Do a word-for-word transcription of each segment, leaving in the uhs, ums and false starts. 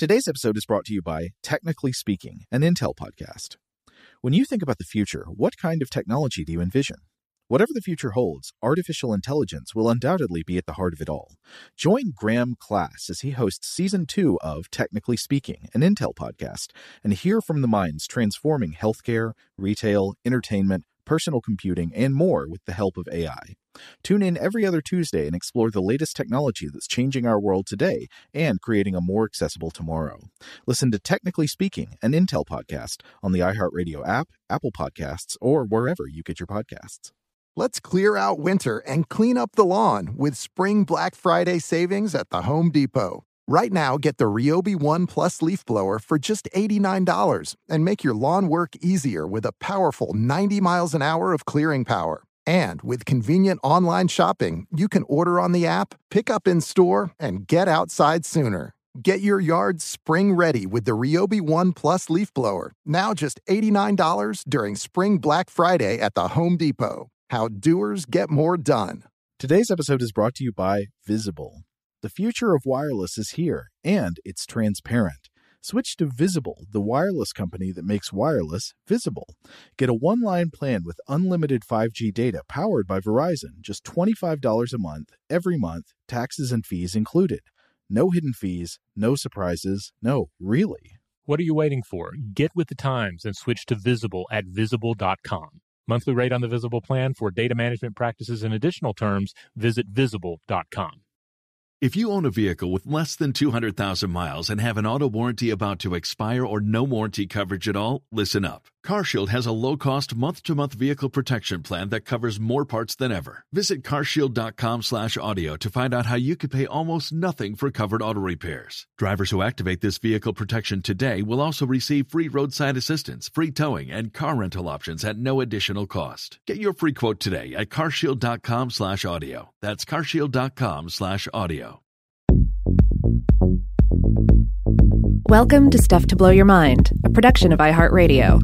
Today's episode is brought to you by Technically Speaking, an Intel podcast. When you think about the future, what kind of technology do you envision? Whatever the future holds, artificial intelligence will undoubtedly be at the heart of it all. Join Graham Class as he hosts Season two of Technically Speaking, an Intel podcast, and hear from the minds transforming healthcare, retail, entertainment, personal computing, and more with the help of A I. Tune in every other Tuesday and explore the latest technology that's changing our world today and creating a more accessible tomorrow. Listen to Technically Speaking, an Intel podcast on the iHeartRadio app, Apple Podcasts, or wherever you get your podcasts. Let's clear out winter and clean up the lawn with Spring Black Friday savings at the Home Depot. Right now, get the Ryobi One Plus leaf blower for just eighty-nine dollars and make your lawn work easier with a powerful ninety miles an hour of clearing power. And with convenient online shopping, you can order on the app, pick up in store, and get outside sooner. Get your yard spring ready with the Ryobi One Plus leaf blower, now just eighty-nine dollars during Spring Black Friday at the Home Depot. How doers get more done. Today's episode is brought to you by Visible. The future of wireless is here, and it's transparent. Switch to Visible, the wireless company that makes wireless visible. Get a one-line plan with unlimited five G data powered by Verizon, just twenty-five dollars a month, every month, taxes and fees included. No hidden fees, no surprises, no, really. What are you waiting for? Get with the times and switch to Visible at visible dot com. Monthly rate on the Visible plan for data management practices and additional terms, visit visible dot com. If you own a vehicle with less than two hundred thousand miles and have an auto warranty about to expire or no warranty coverage at all, listen up. CarShield has a low-cost month-to-month vehicle protection plan that covers more parts than ever. Visit carshield dot com slash audio to find out how you could pay almost nothing for covered auto repairs. Drivers who activate this vehicle protection today will also receive free roadside assistance, free towing, and car rental options at no additional cost. Get your free quote today at carshield dot com slash audio. That's carshield dot com slash audio. Welcome to Stuff to Blow Your Mind, a production of iHeartRadio.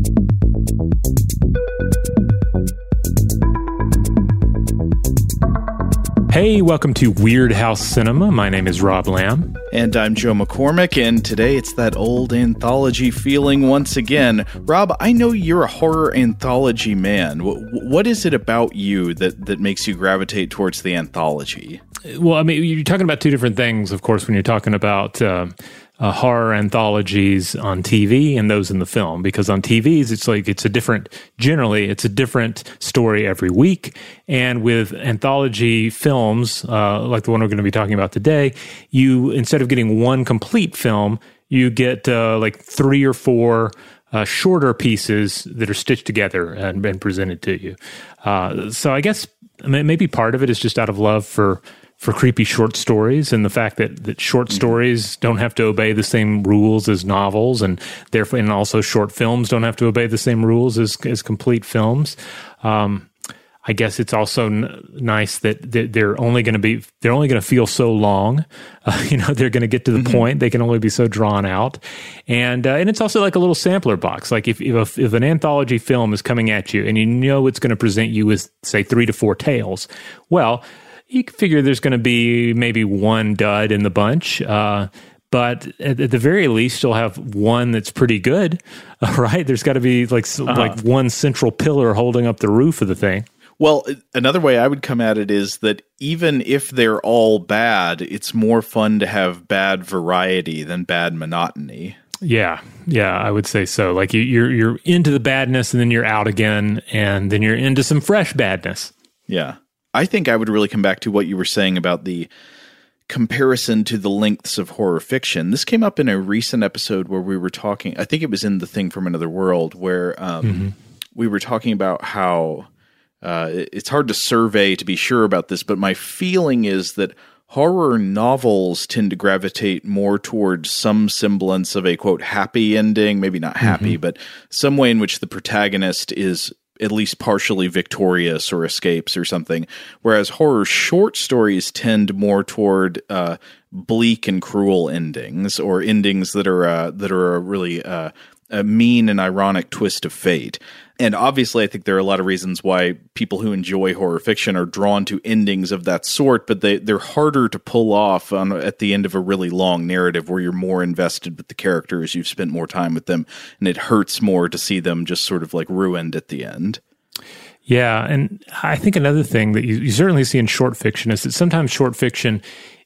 Hey, welcome to Weird House Cinema. My name is Rob Lamb. And I'm Joe McCormick, and today it's that old anthology feeling once again. Rob, I know you're a horror anthology man. What is it about you that, that makes you gravitate towards the anthology? Well, I mean, you're talking about two different things, of course, when you're talking about uh, uh, horror anthologies on T V and those in the film. Because on T Vs, it's like it's a different, generally, it's a different story every week. And with anthology films, uh, like the one we're going to be talking about today, you, instead of getting one complete film, you get uh, like three or four uh, shorter pieces that are stitched together and, and presented to you. Uh, so I guess maybe part of it is just out of love for for creepy short stories and the fact that, that short stories don't have to obey the same rules as novels, and therefore, and also short films don't have to obey the same rules as, as complete films. Um, I guess it's also n- nice that, that they're only going to be, they're only going to feel so long. Uh, you know, they're going to get to the mm-hmm. point. They can only be so drawn out. And, uh, and it's also like a little sampler box. Like if, if, if an anthology film is coming at you and you know it's going to present you with, say, three to four tales, well, you can figure there's going to be maybe one dud in the bunch, uh, but at, at the very least, you'll have one that's pretty good, right? There's got to be like uh-huh. like one central pillar holding up the roof of the thing. Well, another way I would come at it is that even if they're all bad, it's more fun to have bad variety than bad monotony. Yeah, yeah, I would say so. Like you, you're you're into the badness, and then you're out again, and then you're into some fresh badness. Yeah. I think I would really come back to what you were saying about the comparison to the lengths of horror fiction. This came up in a recent episode where we were talking, I think it was in The Thing from Another World, where um, mm-hmm. we were talking about how uh, it's hard to survey to be sure about this, but my feeling is that horror novels tend to gravitate more towards some semblance of a, quote, happy ending, maybe not happy, mm-hmm. but some way in which the protagonist is at least partially victorious or escapes or something, whereas horror short stories tend more toward uh, bleak and cruel endings, or endings that are uh, that are really uh, a mean and ironic twist of fate. And obviously, I think there are a lot of reasons why people who enjoy horror fiction are drawn to endings of that sort, but they, they're harder to pull off on, at the end of a really long narrative where you're more invested with the characters, you've spent more time with them, and it hurts more to see them just sort of like ruined at the end. Yeah, and I think another thing that you, you certainly see in short fiction is that sometimes short fiction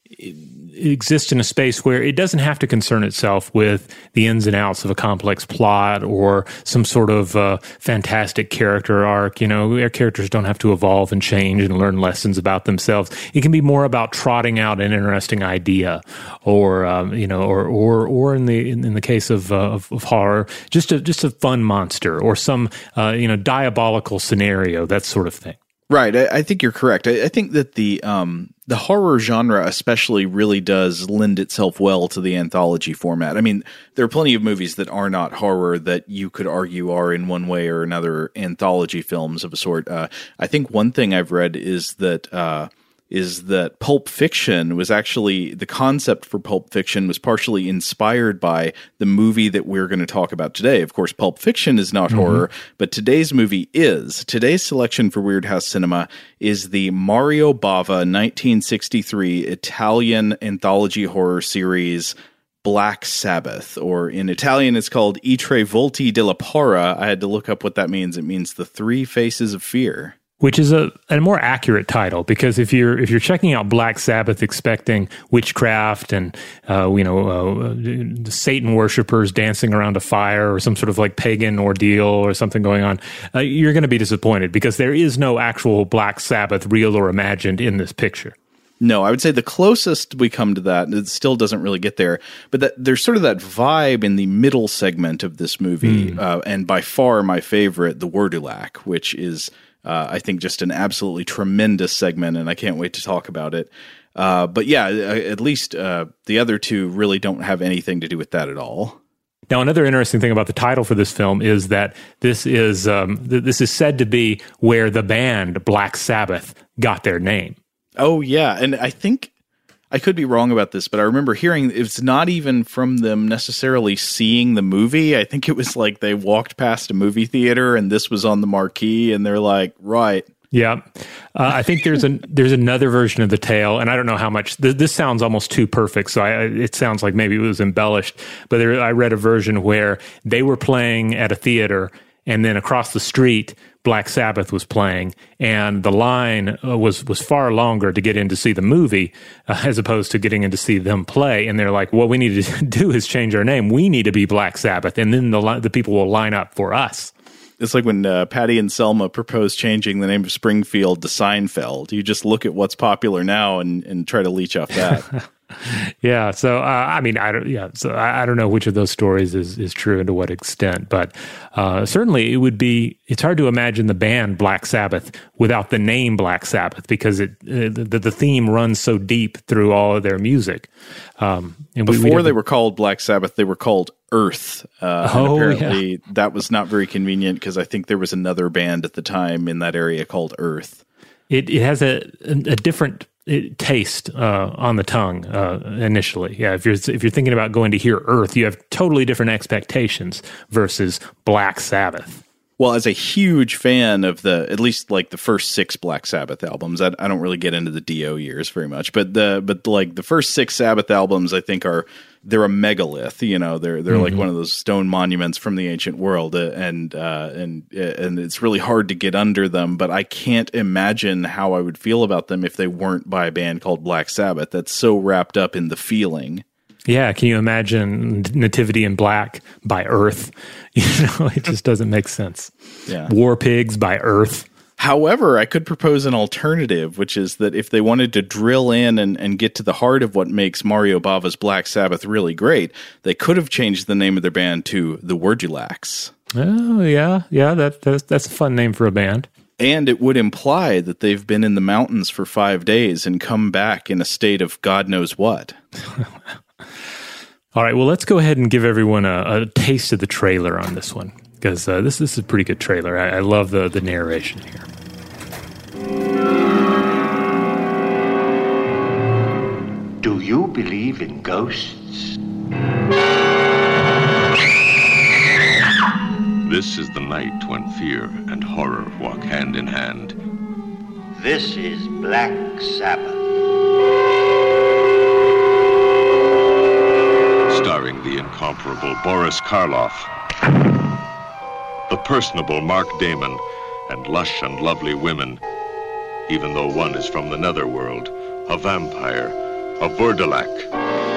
exists in a space where it doesn't have to concern itself with the ins and outs of a complex plot or some sort of uh, fantastic character arc. You know, our characters don't have to evolve and change and learn lessons about themselves. It can be more about trotting out an interesting idea, or um, you know, or or or in the in, in the case of, uh, of of horror, just a just a fun monster or some uh, you know diabolical scenario, that sort of thing. Right. I, I think you're correct. I, I think that the um, the horror genre especially really does lend itself well to the anthology format. I mean, there are plenty of movies that are not horror that you could argue are in one way or another anthology films of a sort. Uh, I think one thing I've read is that uh, is that Pulp Fiction was actually, the concept for Pulp Fiction was partially inspired by the movie that we're going to talk about today. Of course, Pulp Fiction is not mm-hmm. horror, but today's movie is. Today's selection for Weird House Cinema is the Mario Bava nineteen sixty-three Italian anthology horror series Black Sabbath, or in Italian it's called I Tre Volti della Paura. I had to look up what that means. It means the three faces of fear. Which is a, a more accurate title, because if you're if you're checking out Black Sabbath expecting witchcraft and uh, you know uh, Satan worshipers dancing around a fire or some sort of like pagan ordeal or something going on, uh, you're going to be disappointed, because there is no actual Black Sabbath, real or imagined, in this picture. No, I would say the closest we come to that, it still doesn't really get there, but that there's sort of that vibe in the middle segment of this movie, mm. uh, and by far my favorite, the Wordulac, which is. Uh, I think just an absolutely tremendous segment, and I can't wait to talk about it. Uh, but yeah, at least uh, the other two really don't have anything to do with that at all. Now, another interesting thing about the title for this film is that this is um, th- this is said to be where the band Black Sabbath got their name. Oh yeah, and I think I could be wrong about this, but I remember hearing it's not even from them necessarily seeing the movie. I think it was like they walked past a movie theater and this was on the marquee and they're like, right. Yeah. Uh, I think there's an there's another version of the tale, and I don't know how much, th- this sounds almost too perfect, so I, it sounds like maybe it was embellished, but there, I read a version where they were playing at a theater, and then across the street, Black Sabbath was playing, and the line uh, was was far longer to get in to see the movie uh, as opposed to getting in to see them play. And they're like, what we need to do is change our name. We need to be Black Sabbath, and then the li- the people will line up for us. It's like when uh, Patty and Selma proposed changing the name of Springfield to Seinfeld. You just look at what's popular now and, and try to leech off that. Yeah, so uh, I mean, I don't. Yeah, so I, I don't know which of those stories is, is true and to what extent, but uh, certainly it would be. It's hard to imagine the band Black Sabbath without the name Black Sabbath, because it uh, the, the theme runs so deep through all of their music. Um, and Before we, we they were called Black Sabbath, they were called Earth. Uh, oh, and apparently yeah. that was not very convenient, because I think there was another band at the time in that area called Earth. It it has a a different It, taste uh, on the tongue uh, initially. Yeah, if you're if you're thinking about going to hear Earth, you have totally different expectations versus Black Sabbath. Well, as a huge fan of the, at least like the first six Black Sabbath albums, I, I don't really get into the Dio years very much, but the but like the first six Sabbath albums, I think are they're a megalith. You know, they're they're mm-hmm. like one of those stone monuments from the ancient world, uh, and uh, and and it's really hard to get under them. But I can't imagine how I would feel about them if they weren't by a band called Black Sabbath. That's so wrapped up in the feeling. Yeah, can you imagine Nativity in Black by Earth? You know, it just doesn't make sense. Yeah. War Pigs by Earth. However, I could propose an alternative, which is that if they wanted to drill in and, and get to the heart of what makes Mario Bava's Black Sabbath really great, they could have changed the name of their band to the Wordulacs. Oh, yeah. Yeah, that, that's, that's a fun name for a band. And it would imply that they've been in the mountains for five days and come back in a state of God knows what. All right, well, let's go ahead and give everyone a, a taste of the trailer on this one, because uh, this, this is a pretty good trailer. I, I love the, the narration here. Do you believe in ghosts? This is the night when fear and horror walk hand in hand. This is Black Sabbath. Starring the incomparable Boris Karloff, the personable Mark Damon, and lush and lovely women, even though one is from the netherworld, a vampire, a Vurdalak.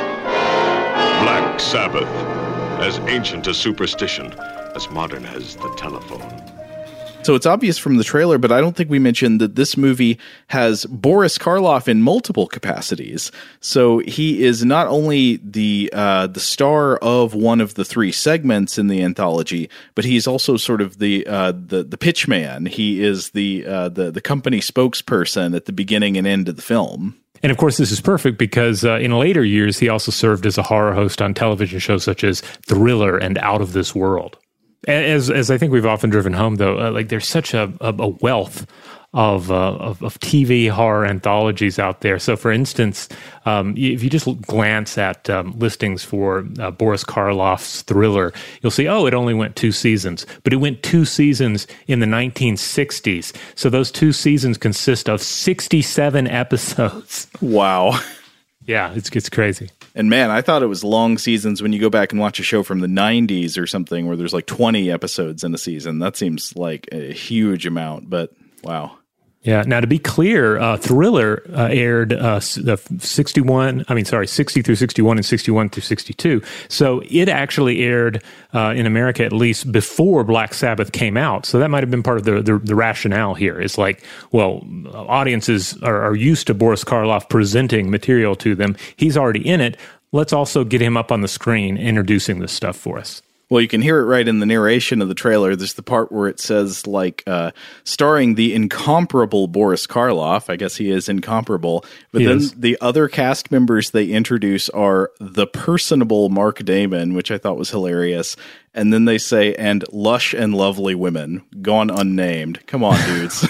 Black Sabbath, as ancient as superstition, as modern as the telephone. So it's obvious from the trailer, but I don't think we mentioned that this movie has Boris Karloff in multiple capacities. So he is not only the uh, the star of one of the three segments in the anthology, but he's also sort of the uh, the the pitch man. He is the uh, the the company spokesperson at the beginning and end of the film. And of course, this is perfect because uh, in later years, he also served as a horror host on television shows such as Thriller and Out of This World. As as I think we've often driven home, though, uh, like there's such a, a, a wealth of, uh, of of T V horror anthologies out there. So, for instance, um, if you just glance at um, listings for uh, Boris Karloff's Thriller, you'll see, oh, it only went two seasons, but it went two seasons in the nineteen sixties. So those two seasons consist of sixty-seven episodes. Wow. Yeah, it's it's crazy. And man, I thought it was long seasons when you go back and watch a show from the nineties or something where there's like twenty episodes in a season. That seems like a huge amount, but wow. Yeah. Now, to be clear, uh, Thriller uh, aired uh, sixty-one. I mean, sorry, sixty through sixty-one and sixty-one through sixty-two. So it actually aired uh, in America at least before Black Sabbath came out. So that might have been part of the the, the rationale here. It's like, well, audiences are, are used to Boris Karloff presenting material to them. He's already in it. Let's also get him up on the screen introducing this stuff for us. Well, you can hear it right in the narration of the trailer. There's the part where it says, like, uh, starring the incomparable Boris Karloff. I guess he is incomparable. But he then is. The other cast members they introduce are the personable Mark Damon, which I thought was hilarious. And then they say, and lush and lovely women, gone unnamed. Come on, dudes.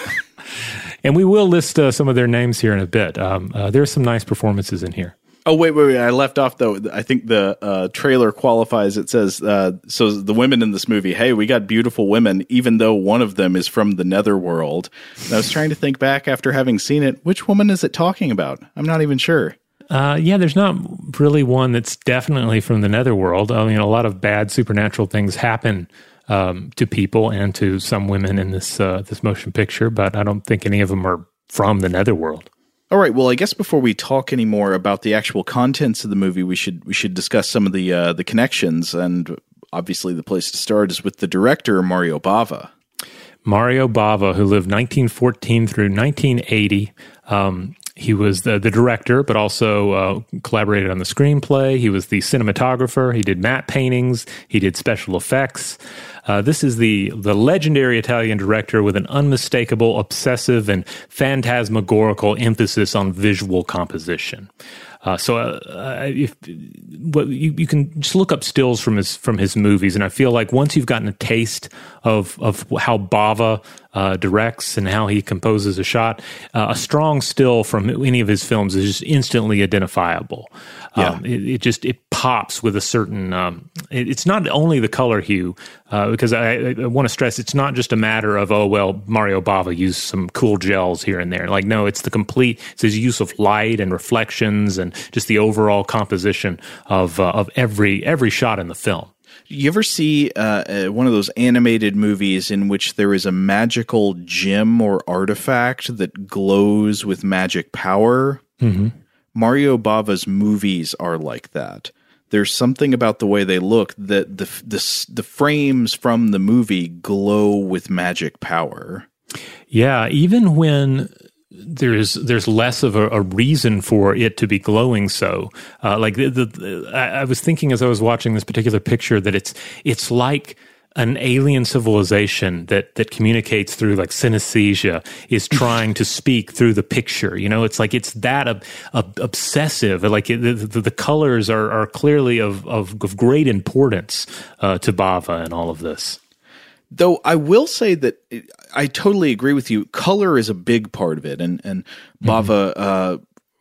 And we will list uh, some of their names here in a bit. Um, uh, there are some nice performances in here. Oh, wait, wait, wait. I left off, though. I think the uh, trailer qualifies. It says, uh, so the women in this movie, hey, we got beautiful women, even though one of them is from the netherworld. And I was trying to think back after having seen it. Which woman is it talking about? I'm not even sure. Uh, yeah, there's not really one that's definitely from the netherworld. I mean, a lot of bad supernatural things happen um, to people and to some women in this uh, this motion picture, but I don't think any of them are from the netherworld. All right. Well, I guess before we talk any more about the actual contents of the movie, we should we should discuss some of the uh, the connections. And obviously, the place to start is with the director, Mario Bava. Mario Bava, who lived nineteen fourteen through nineteen eighty. Um, he was the, the director, but also uh, collaborated on the screenplay. He was the cinematographer. He did matte paintings. He did special effects. Uh, this is the the legendary Italian director with an unmistakable, obsessive, and phantasmagorical emphasis on visual composition. Uh, so, uh, if well, you, you can just look up stills from his from his movies, and I feel like once you've gotten a taste of of how Bava uh, directs and how he composes a shot, uh, a strong still from any of his films is just instantly identifiable. Yeah. Um, it, it just it pops with a certain. Um, it, it's not only the color hue, uh, because I, I want to stress it's not just a matter of oh well Mario Bava used some cool gels here and there. Like no, it's the complete. It's his use of light and reflections and just the overall composition of uh, of every every shot in the film. You ever see uh, one of those animated movies in which there is a magical gem or artifact that glows with magic power? Mm-hmm. Mario Bava's movies are like that. There's something about the way they look that the the, the frames from the movie glow with magic power. Yeah, even when there's there's less of a, a reason for it to be glowing so. Uh, like the, the, I, I was thinking as I was watching this particular picture that it's it's like an alien civilization that that communicates through like synesthesia is trying to speak through the picture. You know, it's like it's that ob- ob- obsessive. Like it, the, the the colors are are clearly of of, of great importance uh, to Bava and all of this. Though I will say that I totally agree with you. Color is a big part of it, and and Bava, mm-hmm. uh,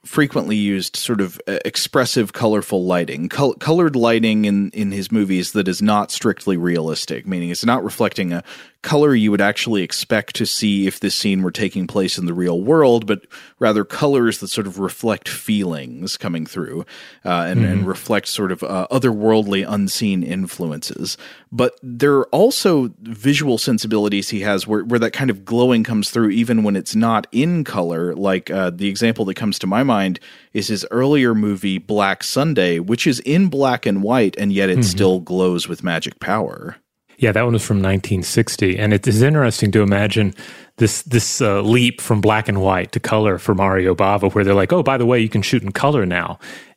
frequently used sort of uh, expressive, colorful lighting, Col- colored lighting in, in his movies that is not strictly realistic, meaning it's not reflecting a color you would actually expect to see if this scene were taking place in the real world, but rather colors that sort of reflect feelings coming through uh, and, mm-hmm. and reflect sort of uh, otherworldly, unseen influences. But there are also visual sensibilities he has where, where that kind of glowing comes through even when it's not in color. Like uh, the example that comes to my mind is his earlier movie, Black Sunday, which is in black and white, and yet it mm-hmm. still glows with magic power. Yeah, that one was from nineteen sixty, and it is interesting to imagine this this uh, leap from black and white to color for Mario Bava, where they're like, "Oh, by the way, you can shoot in color now,"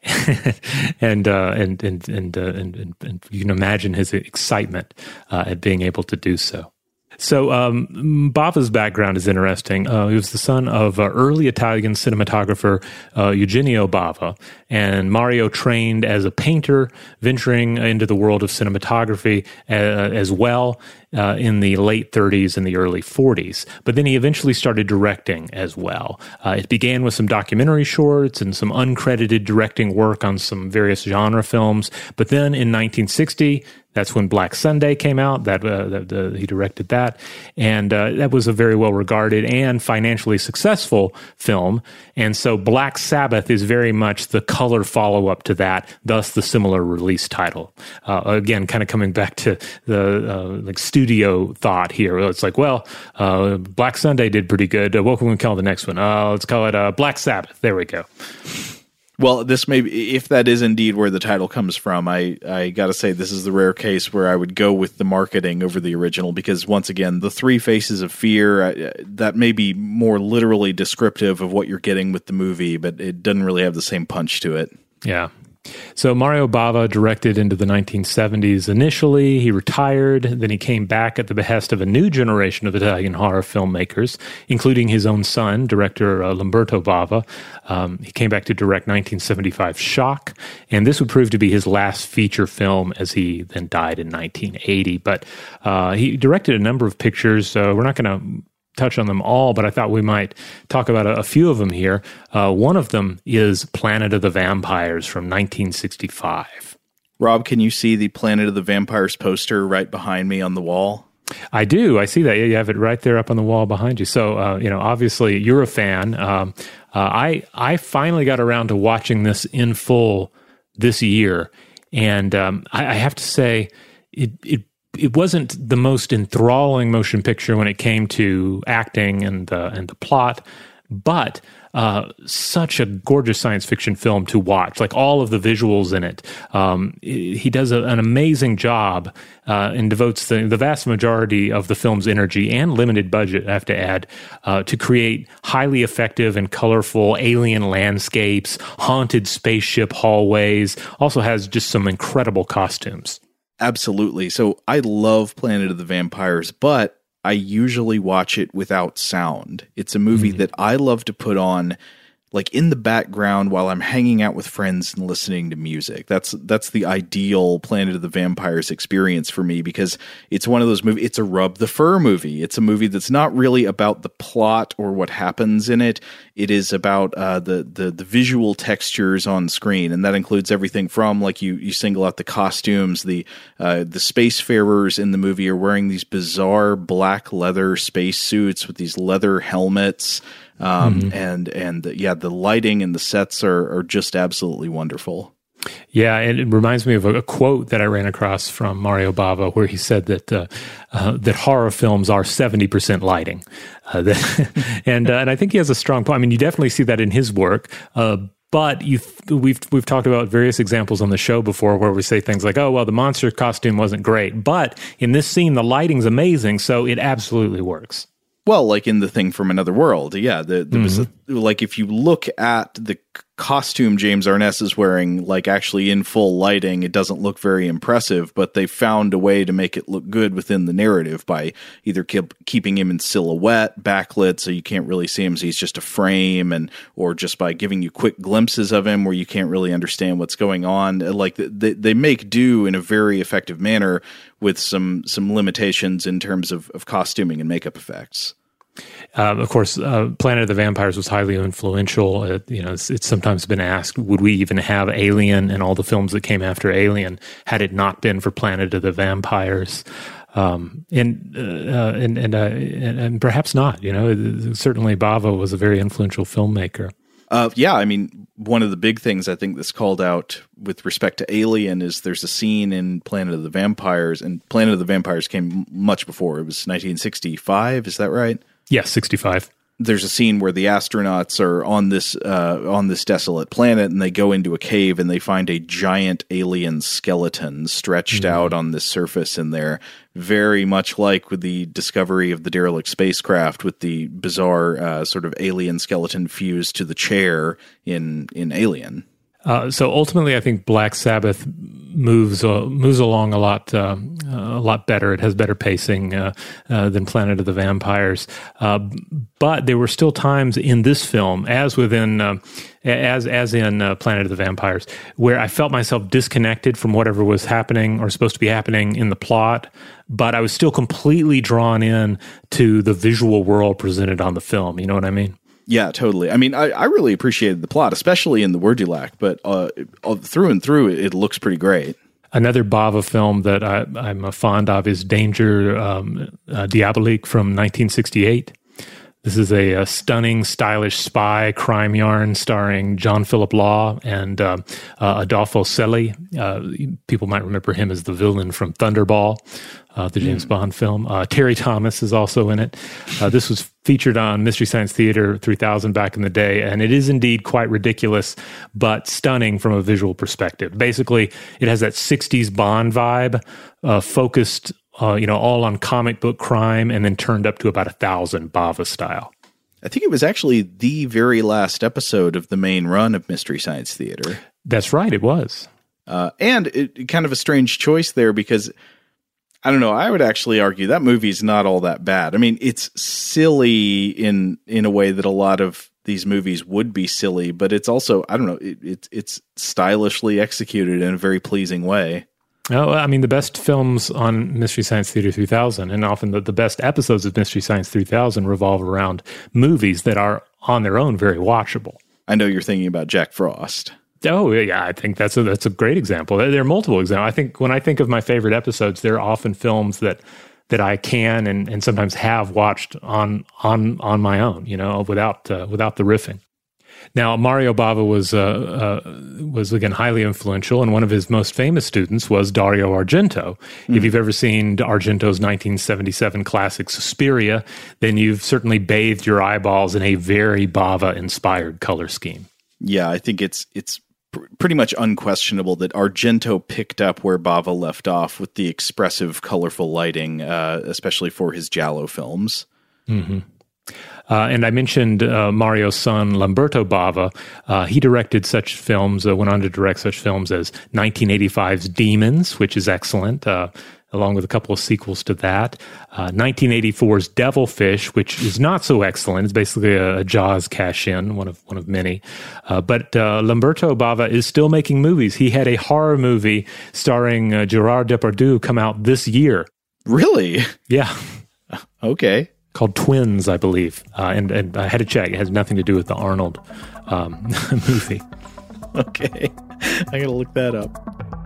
and, uh, and and and, uh, and and and you can imagine his excitement uh, at being able to do so. So um, Bava's background is interesting. Uh, he was the son of uh, early Italian cinematographer uh, Eugenio Bava, and Mario trained as a painter, venturing into the world of cinematography uh, as well uh, in the late thirties and the early forties. But then he eventually started directing as well. Uh, it began with some documentary shorts and some uncredited directing work on some various genre films. But then in nineteen sixty, that's when Black Sunday came out. That, uh, the, the, he directed that, and uh, that was a very well regarded and financially successful film. And so Black Sabbath is very much the color follow up to that. Thus, the similar release title. Uh, again, kind of coming back to the uh, like studio thought here. It's like, well, uh, Black Sunday did pretty good. Uh, what can we call the next one? Uh, let's call it uh, Black Sabbath. There we go. Well, this may be, if that is indeed where the title comes from, I, I got to say this is the rare case where I would go with the marketing over the original, because once again, the three faces of fear, uh, that may be more literally descriptive of what you're getting with the movie, but it doesn't really have the same punch to it. Yeah. So Mario Bava directed into the nineteen seventies initially. He retired. Then he came back at the behest of a new generation of Italian horror filmmakers, including his own son, director uh, Lamberto Bava. Um, he came back to direct nineteen seventy-five Shock, and this would prove to be his last feature film, as he then died in nineteen eighty. But uh, he directed a number of pictures. Uh, we're not going to touch on them all, but I thought we might talk about a, a few of them here. Uh, one of them is Planet of the Vampires from nineteen sixty-five. Rob, can you see the Planet of the Vampires poster right behind me on the wall? I do. I see that. You have it right there up on the wall behind you. So, uh, you know, obviously you're a fan. Um, uh, I I finally got around to watching this in full this year, and um, I, I have to say it it It wasn't the most enthralling motion picture when it came to acting and uh, and the plot, but uh, such a gorgeous science fiction film to watch. Like all of the visuals in it, um, he does a, an amazing job uh, and devotes the, the vast majority of the film's energy and limited budget, I have to add, uh, to create highly effective and colorful alien landscapes, haunted spaceship hallways. Also has just some incredible costumes. Absolutely. So I love Planet of the Vampires, but I usually watch it without sound. It's a movie mm-hmm. that I love to put on like in the background while I'm hanging out with friends and listening to music. That's that's the ideal Planet of the Vampires experience for me, because it's one of those movies. It's a rub the fur movie. It's a movie that's not really about the plot or what happens in it. It is about uh, the the the visual textures on screen, and that includes everything from, like you you single out the costumes. The uh, the spacefarers in the movie are wearing these bizarre black leather space suits with these leather helmets. Um, mm-hmm. and, and yeah, the lighting and the sets are, are just absolutely wonderful. Yeah. And it reminds me of a, a quote that I ran across from Mario Bava, where he said that, uh, uh, that horror films are seventy percent lighting. Uh, that, and, uh, and I think he has a strong point. I mean, you definitely see that in his work. Uh, But you, we've we've talked about various examples on the show before where we say things like, "Oh, well, the monster costume wasn't great," but in this scene, the lighting's amazing, so it absolutely works. Well, like in The Thing from Another World, yeah. The, there mm-hmm. was a, like if you look at the costume James Arness is wearing, like actually in full lighting, it doesn't look very impressive. But they found a way to make it look good within the narrative by either keep, keeping him in silhouette, backlit, so you can't really see him, so he's just a frame, and or just by giving you quick glimpses of him where you can't really understand what's going on. Like they they make do in a very effective manner with some some limitations in terms of, of costuming and makeup effects. Um, of course, uh, Planet of the Vampires was highly influential. It, you know, it's, it's sometimes been asked, would we even have Alien and all the films that came after Alien had it not been for Planet of the Vampires? Um, and, uh, and, and, uh, and, and perhaps not, you know, certainly Bava was a very influential filmmaker. Uh, yeah, I mean, one of the big things I think that's called out with respect to Alien is there's a scene in Planet of the Vampires, and Planet of the Vampires came much before. It was nineteen sixty-five, is that right? Yes, sixty-five. There's a scene where the astronauts are on this uh, on this desolate planet, and they go into a cave and they find a giant alien skeleton stretched mm-hmm. out on this surface in there, very much like with the discovery of the derelict spacecraft, with the bizarre uh, sort of alien skeleton fused to the chair in in Alien. Uh, so ultimately, I think Black Sabbath moves uh, moves along a lot uh, a lot better. It has better pacing uh, uh, than Planet of the Vampires. Uh, but there were still times in this film, as within uh, as as in uh, Planet of the Vampires, where I felt myself disconnected from whatever was happening or supposed to be happening in the plot. But I was still completely drawn in to the visual world presented on the film. You know what I mean? Yeah, totally. I mean, I, I really appreciated the plot, especially in the Wurdulac, but uh, through and through, it, it looks pretty great. Another Bava film that I, I'm fond of is Danger um, uh, Diabolique from nineteen sixty-eight. This is a, a stunning, stylish spy crime yarn starring John Philip Law and uh, uh, Adolfo Celi. Uh, people might remember him as the villain from Thunderball, uh, the James mm. Bond film. Uh, Terry Thomas is also in it. Uh, this was featured on Mystery Science Theater three thousand back in the day, and it is indeed quite ridiculous, but stunning from a visual perspective. Basically, it has that sixties Bond vibe, uh, focused Uh, you know, all on comic book crime, and then turned up to about a thousand Bava style. I think it was actually the very last episode of the main run of Mystery Science Theater. That's right, it was. Uh, and it, kind of a strange choice there because, I don't know, I would actually argue that movie's not all that bad. I mean, it's silly in in a way that a lot of these movies would be silly, but it's also, I don't know, it, it, it's stylishly executed in a very pleasing way. Oh, I mean, the best films on Mystery Science Theater three thousand, and often the, the best episodes of Mystery Science three thousand revolve around movies that are on their own very watchable. I know you're thinking about Jack Frost. Oh, yeah, I think that's a, that's a great example. There are multiple examples. I think when I think of my favorite episodes, there are often films that that I can and, and sometimes have watched on on on my own, you know, without uh, without the riffing. Now, Mario Bava was, uh, uh, was again, highly influential, and one of his most famous students was Dario Argento. Mm. If you've ever seen Argento's nineteen seventy-seven classic Suspiria, then you've certainly bathed your eyeballs in a very Bava-inspired color scheme. Yeah, I think it's it's pr- pretty much unquestionable that Argento picked up where Bava left off with the expressive, colorful lighting, uh, especially for his Giallo films. Mm-hmm. Uh, and I mentioned uh, Mario's son, Lamberto Bava. Uh, he directed such films, uh, went on to direct such films as nineteen eighty-five's Demons, which is excellent, uh, along with a couple of sequels to that. Uh, nineteen eighty-four's Devilfish, which is not so excellent. It's basically a, a Jaws cash-in, one of one of many. Uh, but uh, Lamberto Bava is still making movies. He had a horror movie starring uh, Gerard Depardieu come out this year. Really? Yeah. Okay. Called Twins, I believe. Uh, and, and I had to check. It has nothing to do with the Arnold um, movie. Okay. I got to look that up.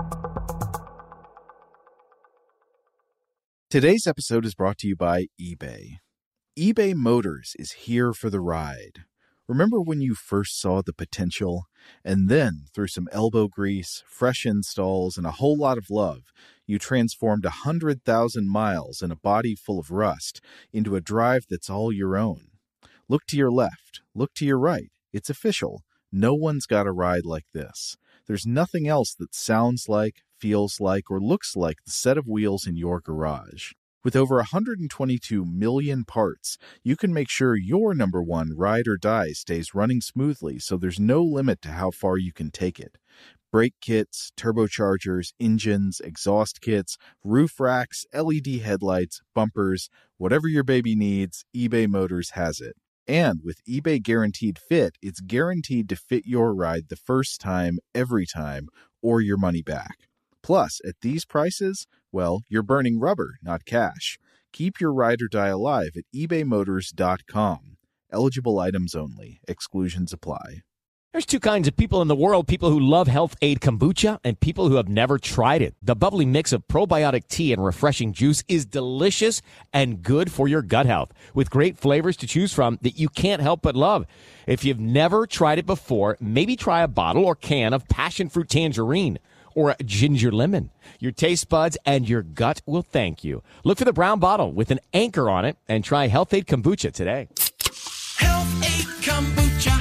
Today's episode is brought to you by eBay. eBay Motors is here for the ride. Remember when you first saw the potential? And then, through some elbow grease, fresh installs, and a whole lot of love, you transformed one hundred thousand miles and a body full of rust into a drive that's all your own. Look to your left. Look to your right. It's official. No one's got a ride like this. There's nothing else that sounds like, feels like, or looks like the set of wheels in your garage. With over one hundred twenty-two million parts, you can make sure your number one ride or die stays running smoothly so there's no limit to how far you can take it. Brake kits, turbochargers, engines, exhaust kits, roof racks, L E D headlights, bumpers, whatever your baby needs, eBay Motors has it. And with eBay Guaranteed Fit, it's guaranteed to fit your ride the first time, every time, or your money back. Plus, at these prices, well, you're burning rubber, not cash. Keep your ride or die alive at ebay motors dot com. Eligible items only. Exclusions apply. There's two kinds of people in the world, people who love Health Aid Kombucha and people who have never tried it. The bubbly mix of probiotic tea and refreshing juice is delicious and good for your gut health, with great flavors to choose from that you can't help but love. If you've never tried it before, maybe try a bottle or can of passion fruit tangerine or a ginger lemon. Your taste buds and your gut will thank you. Look for the brown bottle with an anchor on it and try Health Aid Kombucha today. Health Aid Kombucha.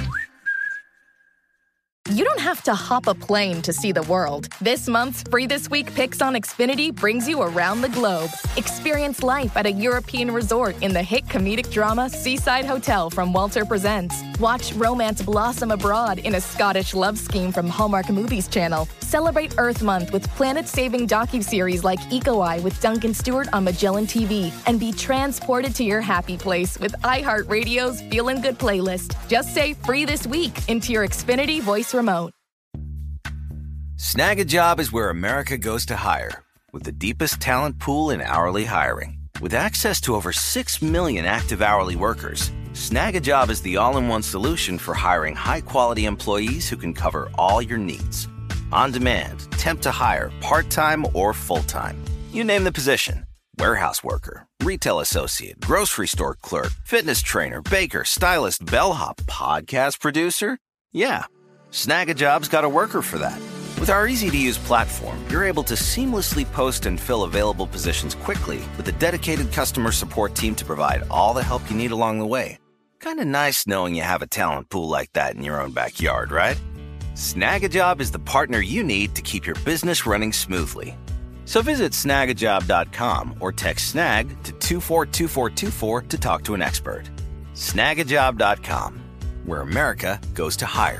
You don't have to hop a plane to see the world. This month's Free This Week Picks on Xfinity brings you around the globe. Experience life at a European resort in the hit comedic drama Seaside Hotel from Walter Presents. Watch romance blossom abroad in a Scottish love scheme from Hallmark Movies Channel. Celebrate Earth Month with planet-saving docuseries like Eco Eye with Duncan Stewart on Magellan T V. And be transported to your happy place with iHeartRadio's Feelin' Good playlist. Just say Free This Week into your Xfinity voice remote. Snag a Job is where America goes to hire, with the deepest talent pool in hourly hiring. With access to over six million active hourly workers, Snag a Job is the all-in-one solution for hiring high-quality employees who can cover all your needs. On demand, temp to hire, part-time or full-time. You name the position. Warehouse worker, retail associate, grocery store clerk, fitness trainer, baker, stylist, bellhop, podcast producer. Yeah, Snag a Job's got a worker for that. With our easy-to-use platform, you're able to seamlessly post and fill available positions quickly with a dedicated customer support team to provide all the help you need along the way. Kind of nice knowing you have a talent pool like that in your own backyard, right? Snag a Job is the partner you need to keep your business running smoothly. So visit snag a job dot com or text SNAG to two four two four two four to talk to an expert. snag a job dot com, where America goes to hire.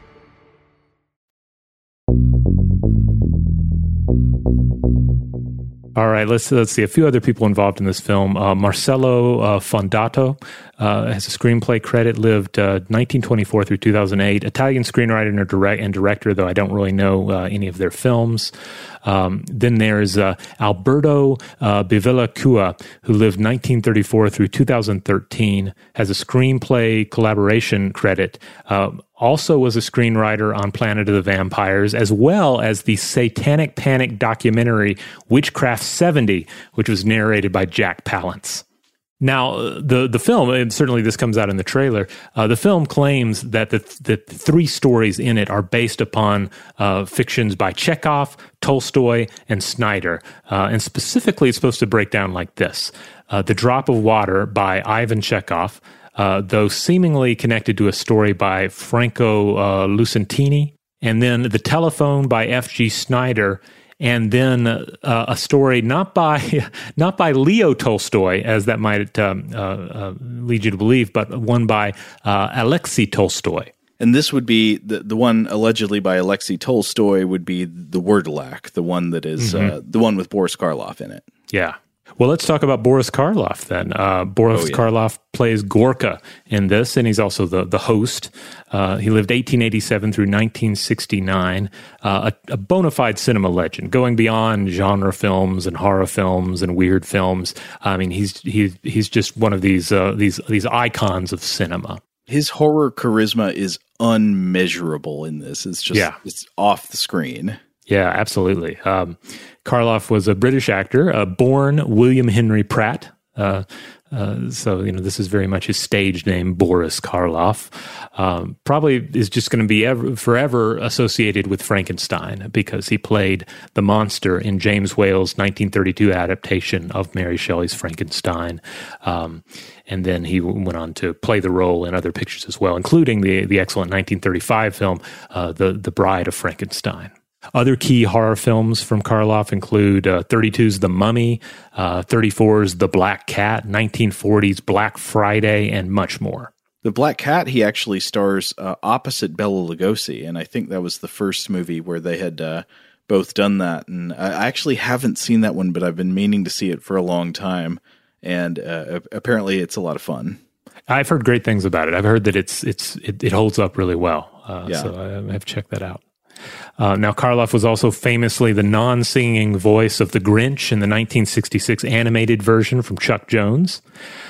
All right, let's let's see a few other people involved in this film. Uh, Marcello uh, Fondato uh, has a screenplay credit. Lived uh, nineteen twenty-four through two thousand eight. Italian screenwriter and, direct, and director, though I don't really know uh, any of their films. Um, then there's uh, Alberto uh, Bevilacqua, who lived nineteen thirty-four through two thousand thirteen, has a screenplay collaboration credit. Uh, also was a screenwriter on Planet of the Vampires, as well as the Satanic Panic documentary Witchcraft seventy, which was narrated by Jack Palance. Now, the the film, and certainly this comes out in the trailer, uh, the film claims that the, the three stories in it are based upon uh, fictions by Chekhov, Tolstoy, and Snyder. Uh, and specifically, it's supposed to break down like this. Uh, The Drop of Water by Ivan Chekhov, uh, though seemingly connected to a story by Franco uh, Lucentini, and then The Telephone by F G Snyder, and then uh, a story not by not by Leo Tolstoy, as that might um, uh, uh, lead you to believe, but one by uh, Alexei Tolstoy. And this would be the the one allegedly by Alexei Tolstoy would be the Wordalak, the one that is mm-hmm. uh, the one with Boris Karloff in it. Yeah. Well, let's talk about Boris Karloff then. Uh, Boris oh, yeah. Karloff plays Gorka in this, and he's also the, the host. Uh, he lived eighteen eighty-seven through nineteen sixty-nine, uh, a, a bona fide cinema legend, going beyond genre films and horror films and weird films. I mean, he's he's he's just one of these uh, these these icons of cinema. His horror charisma is unmeasurable in this. It's just yeah. it's off the screen. Yeah, absolutely. Um, Karloff was a British actor, uh, born William Henry Pratt. Uh, uh, so, you know, this is very much his stage name, Boris Karloff. Um, probably is just going to be ever, forever associated with Frankenstein because he played the monster in James Whale's nineteen thirty-two adaptation of Mary Shelley's Frankenstein. Um, and then he went on to play the role in other pictures as well, including the the excellent nineteen thirty-five film, uh, The The Bride of Frankenstein. Other key horror films from Karloff include uh, thirty-two's The Mummy, uh, thirty-four's The Black Cat, nineteen forty's Black Friday, and much more. The Black Cat, he actually stars uh, opposite Bela Lugosi, and I think that was the first movie where they had uh, both done that. And I actually haven't seen that one, but I've been meaning to see it for a long time, and uh, apparently it's a lot of fun. I've heard great things about it. I've heard that it's it's it, it holds up really well, uh, yeah. so I have to check that out. Uh, now, Karloff was also famously the non-singing voice of the Grinch in the nineteen sixty-six animated version from Chuck Jones.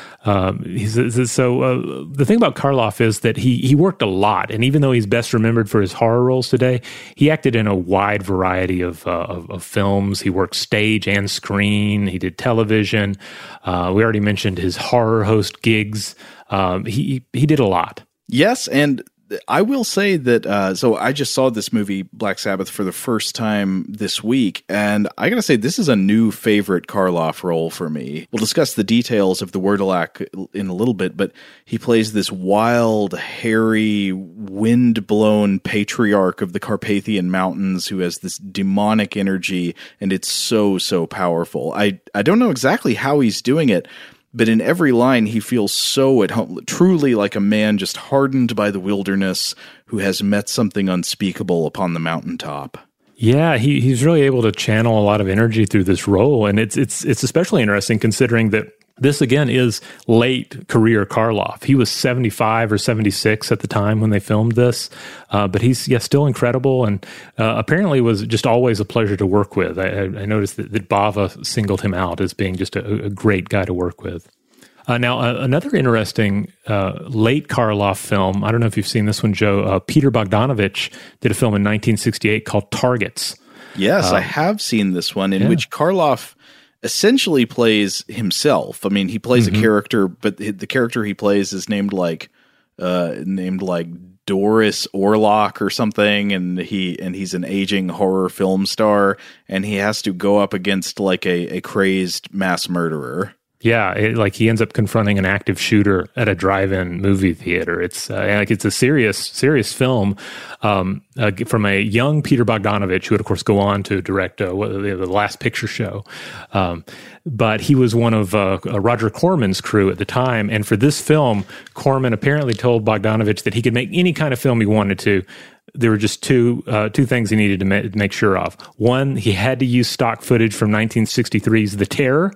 Um, he's, so uh, the thing about Karloff is that he he worked a lot, and even though he's best remembered for his horror roles today, he acted in a wide variety of uh, of, of films. He worked stage and screen. He did television. Uh, we already mentioned his horror host gigs. Um, he he did a lot. Yes, and I will say that, uh, so I just saw this movie, Black Sabbath, for the first time this week, and I gotta say, this is a new favorite Karloff role for me. We'll discuss the details of the Wurdelak in a little bit, but he plays this wild, hairy, wind-blown patriarch of the Carpathian Mountains who has this demonic energy, and it's so, so powerful. I, I don't know exactly how he's doing it, but in every line, he feels so at home, truly like a man just hardened by the wilderness who has met something unspeakable upon the mountaintop. Yeah, he he's really able to channel a lot of energy through this role, and it's it's it's especially interesting considering that this, again, is late career Karloff. He was seventy-five or seventy-six at the time when they filmed this, uh, but he's yeah still incredible, and uh, apparently was just always a pleasure to work with. I, I noticed that, that Bava singled him out as being just a, a great guy to work with. Uh, now, uh, another interesting uh, late Karloff film, I don't know if you've seen this one, Joe, uh, Peter Bogdanovich did a film in nineteen sixty-eight called Targets. Yes, uh, I have seen this one, in yeah. which Karloff essentially plays himself. I mean, he plays mm-hmm. a character, but the character he plays is named like uh, named like Doris Orlock or something, and he and he's an aging horror film star, and he has to go up against like a, a crazed mass murderer. Yeah, it, like he ends up confronting an active shooter at a drive-in movie theater. It's uh, like it's a serious, serious film um, uh, from a young Peter Bogdanovich, who would, of course, go on to direct uh, the, the Last Picture Show. Um, but he was one of uh, Roger Corman's crew at the time, and for this film, Corman apparently told Bogdanovich that he could make any kind of film he wanted to. There were just two uh, two things he needed to ma- make sure of. One, he had to use stock footage from nineteen sixty-three's The Terror,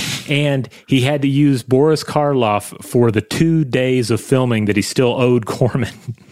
and he had to use Boris Karloff for the two days of filming that he still owed Corman.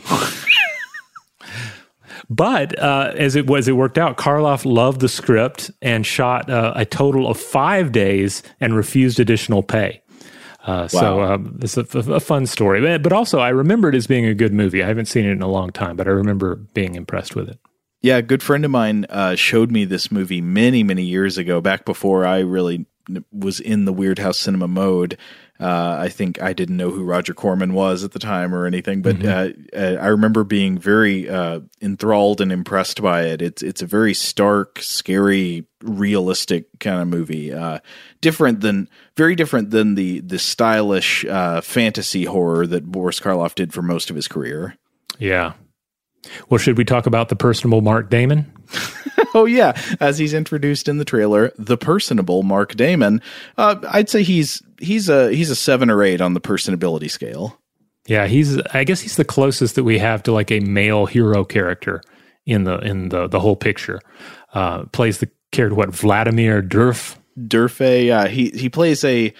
But uh, as it was, it worked out. Karloff loved the script and shot uh, a total of five days and refused additional pay. Uh, wow. So um, it's a, a fun story. But also, I remember it as being a good movie. I haven't seen it in a long time, but I remember being impressed with it. Yeah, a good friend of mine uh, showed me this movie many, many years ago, back before I really was in the Weird House Cinema mode. Uh, I think I didn't know who Roger Corman was at the time or anything, but mm-hmm. uh, I remember being very uh, enthralled and impressed by it. It's it's a very stark, scary, realistic kind of movie. Uh, different than, very different than the the stylish uh, fantasy horror that Boris Karloff did for most of his career. Yeah. Well, should we talk about the personable Mark Damon? Oh, yeah. As he's introduced in the trailer, the personable Mark Damon. Uh, I'd say he's he's a he's a seven or eight on the personability scale. Yeah, he's. I guess he's the closest that we have to like a male hero character in the in the the whole picture. Uh, plays the character what Vladimir Durf. Durfe. Yeah, he he plays a.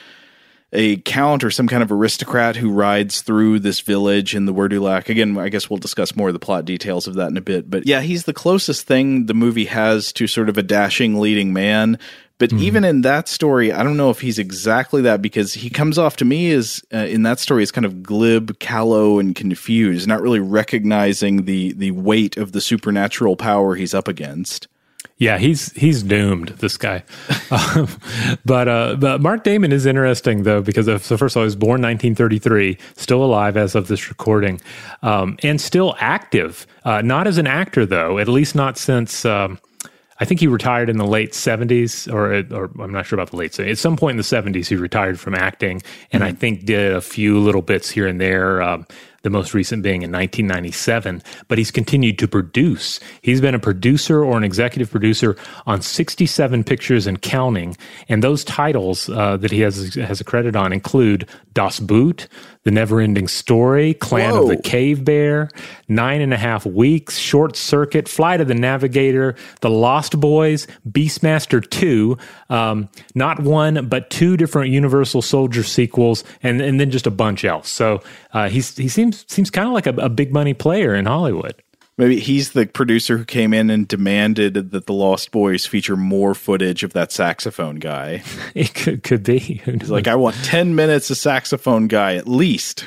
a count or some kind of aristocrat who rides through this village in the Wurdelak. Again, I guess we'll discuss more of the plot details of that in a bit. But yeah, he's the closest thing the movie has to sort of a dashing leading man. But mm-hmm. even in that story, I don't know if he's exactly that, because he comes off to me as, uh, in that story, as kind of glib, callow, and confused, not really recognizing the the weight of the supernatural power he's up against. Yeah, he's he's doomed, this guy. um, but uh, but Mark Damon is interesting, though, because of, so first of all, he was born nineteen thirty-three, still alive as of this recording, um, and still active. Uh, not as an actor, though, at least not since... Um, I think he retired in the late seventies, or or I'm not sure about the late seventies. At some point in the seventies, he retired from acting, and mm-hmm. I think did a few little bits here and there, um, the most recent being in nineteen ninety-seven. But he's continued to produce. He's been a producer or an executive producer on sixty-seven pictures and counting, and those titles uh, that he has has a credit on include Das Boot, The Neverending Story, Clan Whoa. of the Cave Bear, Nine and a Half Weeks, Short Circuit, Flight of the Navigator, The Lost Boys, Beastmaster two, um, not one, but two different Universal Soldier sequels, and, and then just a bunch else. So uh, he's, he seems seems kind of like a, a big money player in Hollywood. Maybe he's the producer who came in and demanded that the Lost Boys feature more footage of that saxophone guy. It could, could be. He's like, I want ten minutes of saxophone guy at least.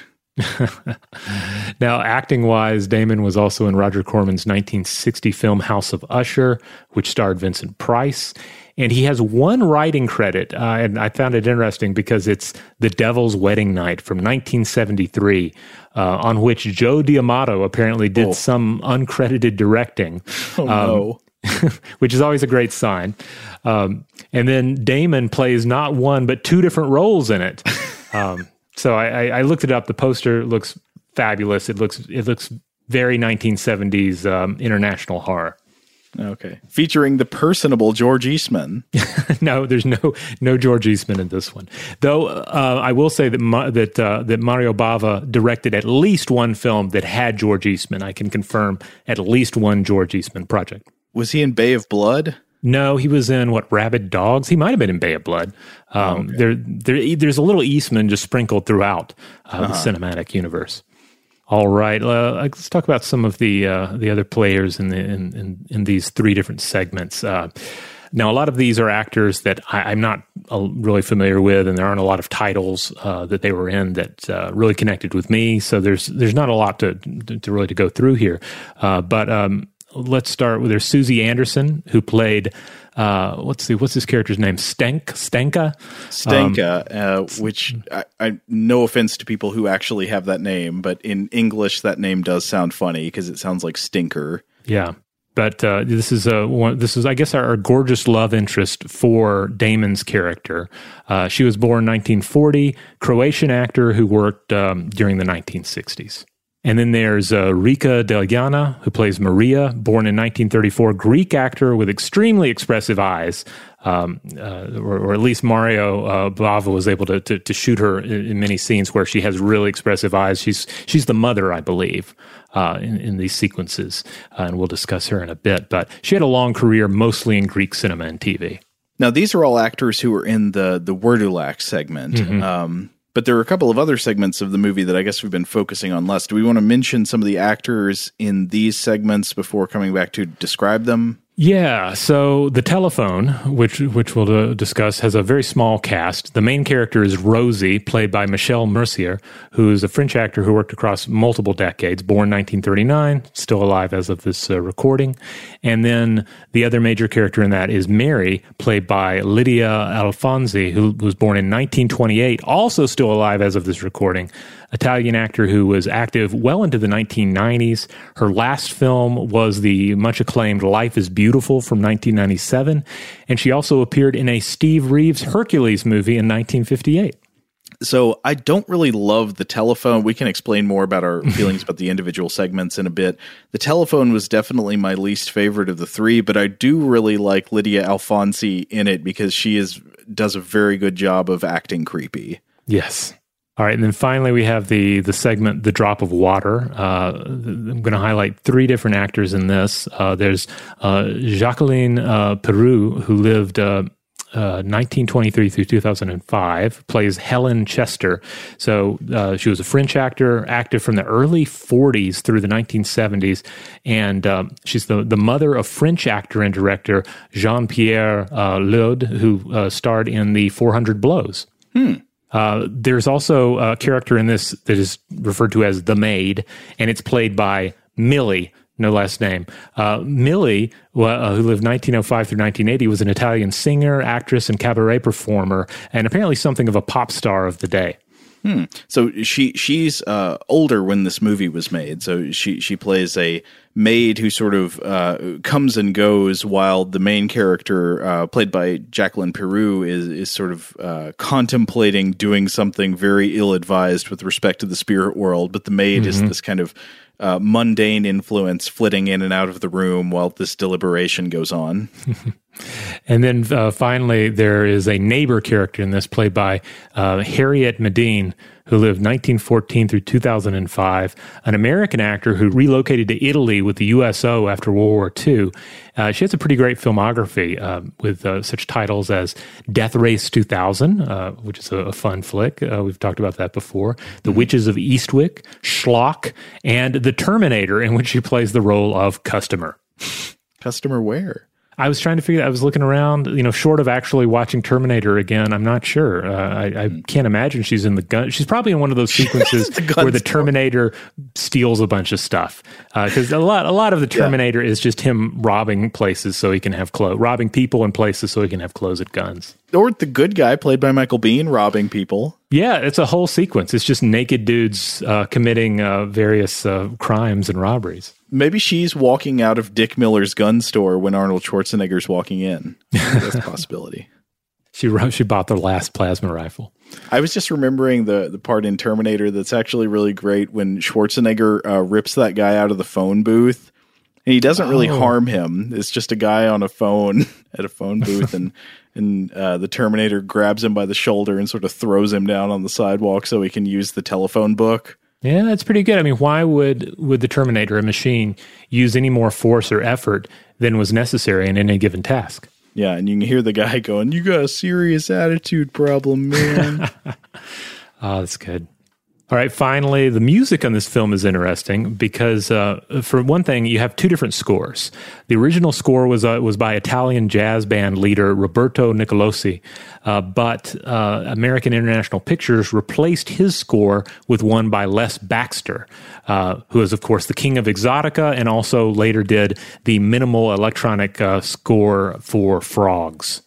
Now, acting-wise, Damon was also in Roger Corman's nineteen sixty film House of Usher, which starred Vincent Price. And he has one writing credit, uh, and I found it interesting because it's The Devil's Wedding Night from nineteen seventy-three, uh, on which Joe D'Amato apparently did oh. some uncredited directing. Oh, um, no. Which is always a great sign. Um, and then Damon plays not one, but two different roles in it. Um, so I, I looked it up. The poster looks fabulous. It looks it looks very nineteen seventies um, international horror. Okay. Featuring the personable George Eastman. No, there's no no George Eastman in this one. Though uh, I will say that Ma- that uh, that Mario Bava directed at least one film that had George Eastman. I can confirm at least one George Eastman project. Was he in Bay of Blood? No, he was in, what, Rabid Dogs? He might have been in Bay of Blood. Um, oh, okay. there, there, there's a little Eastman just sprinkled throughout uh, uh-huh. the cinematic universe. All right, uh, let's talk about some of the uh, the other players in, the, in, in, in these three different segments. Uh, now, a lot of these are actors that I, I'm not uh, really familiar with, and there aren't a lot of titles uh, that they were in that uh, really connected with me. So there's there's not a lot to to, to really to go through here. Uh, but um, let's start with there's Susie Anderson, who played. Uh, let's see, what's his character's name? Stenk, Stenka, Stenka. Um, uh, which I, I, no offense to people who actually have that name, but in English that name does sound funny because it sounds like stinker. Yeah, but uh, this is a one. This is, I guess, our, our gorgeous love interest for Damon's character. Uh, she was born nineteen forty, Croatian actor who worked um, during the nineteen sixties. And then there's uh, Rika Deljana, who plays Maria, born in nineteen thirty-four, Greek actor with extremely expressive eyes, um, uh, or, or at least Mario uh, Bava was able to, to, to shoot her in, in many scenes where she has really expressive eyes. She's she's the mother, I believe, uh, in, in these sequences, uh, and we'll discuss her in a bit. But she had a long career, mostly in Greek cinema and T V. Now, these are all actors who were in the, the Wordulac segment. Mm-hmm. Um But there are a couple of other segments of the movie that I guess we've been focusing on less. Do we want to mention some of the actors in these segments before coming back to describe them? Yeah, so The Telephone, which which we'll uh, discuss, has a very small cast. The main character is Rosie, played by Michelle Mercier, who is a French actor who worked across multiple decades, born nineteen thirty-nine, still alive as of this uh, recording. And then the other major character in that is Mary, played by Lydia Alfonsi, who was born in nineteen twenty-eight, also still alive as of this recording. Italian actor who was active well into the nineteen nineties. Her last film was the much acclaimed Life is Beautiful from nineteen ninety-seven, and she also appeared in a Steve Reeves Hercules movie in nineteen fifty-eight. So I don't really love The Telephone. We can explain more about our feelings about the individual segments in a bit. The Telephone was definitely my least favorite of the three, but I do really like Lydia Alfonsi in it because she is does a very good job of acting creepy. Yes. All right, and then finally we have the the segment, The Drop of Water. Uh, I'm going to highlight three different actors in this. Uh, there's uh, Jacqueline uh, Peru, who lived uh, uh, nineteen twenty-three through two thousand five, plays Helen Chester. So uh, she was a French actor, active from the early forties through the nineteen seventies, and um, she's the, the mother of French actor and director Jean-Pierre uh, Lode, who uh, starred in the four hundred Blows. Hmm. Uh, there's also a character in this that is referred to as the maid, and it's played by Millie, no last name. Uh, Millie, uh, who lived nineteen oh five through nineteen eighty, was an Italian singer, actress, and cabaret performer, and apparently something of a pop star of the day. Hmm. So she she's uh, older when this movie was made. So she she plays a maid who sort of uh, comes and goes, while the main character, uh, played by Jacqueline Peru, is is sort of uh, contemplating doing something very ill-advised with respect to the spirit world. But the maid mm-hmm. is this kind of uh, mundane influence flitting in and out of the room while this deliberation goes on. And then uh, finally, there is a neighbor character in this, played by uh, Harriet Medine, who lived nineteen fourteen through two thousand five, an American actor who relocated to Italy with the U S O after World War Two. Uh, she has a pretty great filmography uh, with uh, such titles as Death Race two thousand, uh, which is a, a fun flick. Uh, we've talked about that before. The mm-hmm. Witches of Eastwick, Schlock, and The Terminator, in which she plays the role of Customer. Customer where? I was trying to figure. I was looking around, you know, short of actually watching Terminator again. I'm not sure. Uh, I, I can't imagine she's in the gun. She's probably in one of those sequences the where the Terminator steals a bunch of stuff. Because uh, a lot, a lot of the Terminator yeah. is just him robbing places so he can have clothes, robbing people in places so he can have clothes and guns. Or the good guy played by Michael Biehn robbing people. Yeah, it's a whole sequence. It's just naked dudes uh, committing uh, various uh, crimes and robberies. Maybe she's walking out of Dick Miller's gun store when Arnold Schwarzenegger's walking in. That's a possibility. She she bought the last plasma rifle. I was just remembering the, the part in Terminator that's actually really great when Schwarzenegger uh, rips that guy out of the phone booth. And he doesn't really oh. harm him. It's just a guy on a phone at a phone booth, and and uh, the Terminator grabs him by the shoulder and sort of throws him down on the sidewalk so he can use the telephone book. Yeah, that's pretty good. I mean, why would would the Terminator, a machine, use any more force or effort than was necessary in any given task? Yeah, and you can hear the guy going, "You got a serious attitude problem, man." Oh, that's good. All right, finally, the music on this film is interesting because, uh, for one thing, you have two different scores. The original score was uh, was by Italian jazz band leader Roberto Nicolosi, uh, but uh, American International Pictures replaced his score with one by Les Baxter, uh, who is, of course, the king of Exotica and also later did the minimal electronic uh, score for Frogs.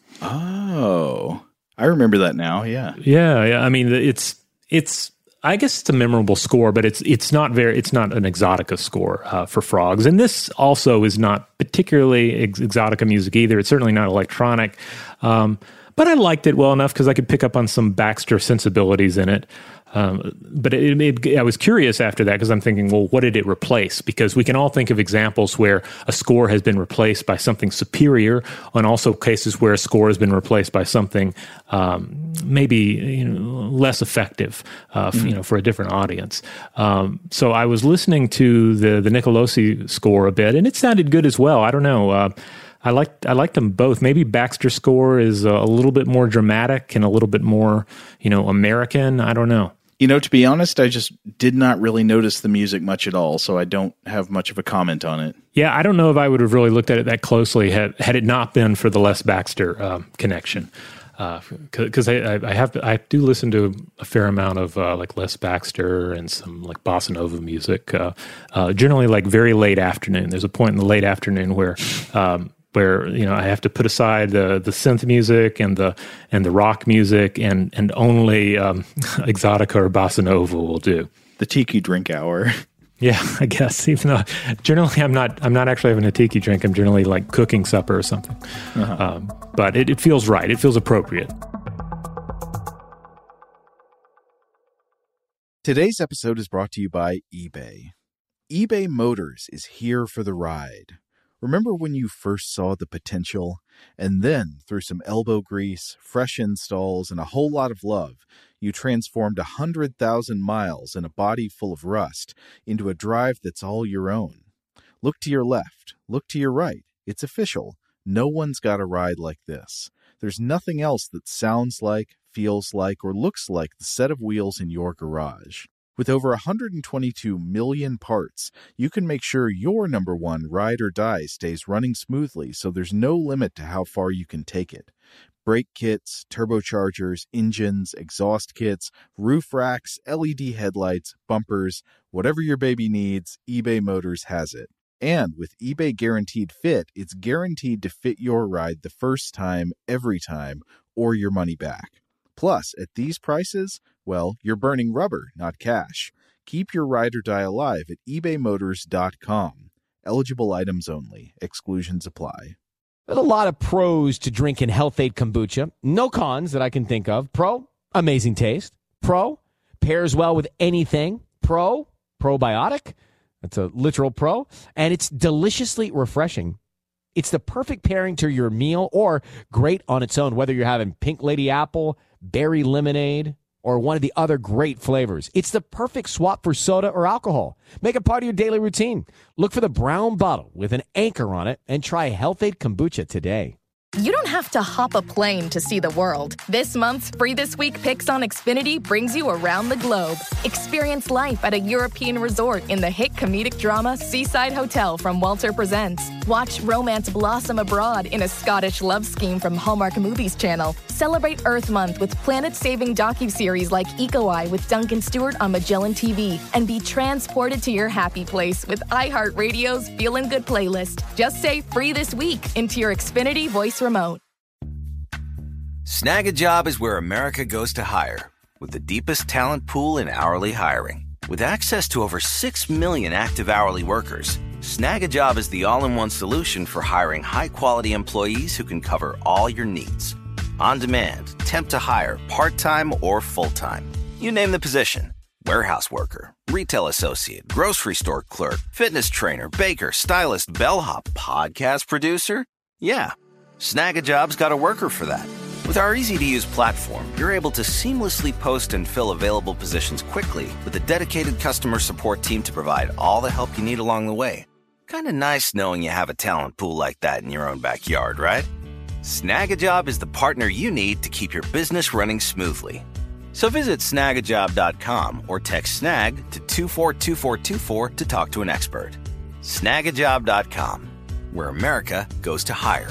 Oh, I remember that now, yeah. Yeah, yeah. I mean, it's it's... I guess it's a memorable score, but it's it's not very it's not an Exotica score uh, for Frogs, and this also is not particularly ex- Exotica music either. It's certainly not electronic, um, but I liked it well enough because I could pick up on some Baxter sensibilities in it. Um, but it, it, I was curious after that because I'm thinking, well, what did it replace? Because we can all think of examples where a score has been replaced by something superior, and also cases where a score has been replaced by something um, maybe you know, less effective, uh, mm-hmm. you know, for a different audience. Um, so I was listening to the the Nicolosi score a bit, and it sounded good as well. I don't know. Uh, I liked I liked them both. Maybe Baxter's score is a little bit more dramatic and a little bit more, you know, American. I don't know. You know, to be honest, I just did not really notice the music much at all, so I don't have much of a comment on it. Yeah, I don't know if I would have really looked at it that closely had had it not been for the Les Baxter um, connection. Because uh, I, I have I do listen to a fair amount of uh, like Les Baxter and some like bossa nova music. Uh, uh, generally, like very late afternoon. There's a point in the late afternoon where. Um, where you know I have to put aside the the synth music and the and the rock music and and only um, Exotica or bossa nova will do. The tiki drink hour. Yeah, I guess. Even though generally I'm not I'm not actually having a tiki drink. I'm generally like cooking supper or something. Uh-huh. Um, but it, it feels right. It feels appropriate. Today's episode is brought to you by eBay. eBay Motors is here for the ride. Remember when you first saw the potential? And then, through some elbow grease, fresh installs, and a whole lot of love, you transformed one hundred thousand miles and a body full of rust into a drive that's all your own. Look to your left. Look to your right. It's official. No one's got a ride like this. There's nothing else that sounds like, feels like, or looks like the set of wheels in your garage. With over one hundred twenty-two million parts, you can make sure your number one ride or die stays running smoothly so there's no limit to how far you can take it. Brake kits, turbochargers, engines, exhaust kits, roof racks, L E D headlights, bumpers, whatever your baby needs, eBay Motors has it. And with eBay Guaranteed Fit, it's guaranteed to fit your ride the first time, every time, or your money back. Plus, at these prices, well, you're burning rubber, not cash. Keep your ride or die alive at ebay motors dot com. Eligible items only. Exclusions apply. There's a lot of pros to drinking Health-Ade Kombucha. No cons that I can think of. Pro, amazing taste. Pro, pairs well with anything. Pro, probiotic. That's a literal pro. And it's deliciously refreshing. It's the perfect pairing to your meal or great on its own, whether you're having Pink Lady Apple, berry lemonade, or one of the other great flavors. It's the perfect swap for soda or alcohol. Make it part of your daily routine. Look for the brown bottle with an anchor on it and try Health-Ade Kombucha today. You don't have to hop a plane to see the world. This month's Free This Week Picks on Xfinity brings you around the globe. Experience life at a European resort in the hit comedic drama Seaside Hotel from Walter Presents. Watch romance blossom abroad in a Scottish love scheme from Hallmark Movies Channel. Celebrate Earth Month with planet-saving docuseries like Eco Eye with Duncan Stewart on Magellan T V. And be transported to your happy place with iHeartRadio's Feelin' Good playlist. Just say Free This Week into your Xfinity voice remote. Snag a Job is where America goes to hire, with the deepest talent pool in hourly hiring. With access to over six million active hourly workers, Snag a Job is the all-in-one solution for hiring high-quality employees who can cover all your needs. On demand, temp to hire, part-time or full-time. You name the position. Warehouse worker, retail associate, grocery store clerk, fitness trainer, baker, stylist, bellhop, podcast producer. Yeah, Snag a Job's got a worker for that. With our easy-to-use platform, you're able to seamlessly post and fill available positions quickly with a dedicated customer support team to provide all the help you need along the way. Kind of nice knowing you have a talent pool like that in your own backyard, right? Snag a Job is the partner you need to keep your business running smoothly. So visit snag a job dot com or text snag to two four two four two four to talk to an expert. snag a job dot com, where America goes to hire.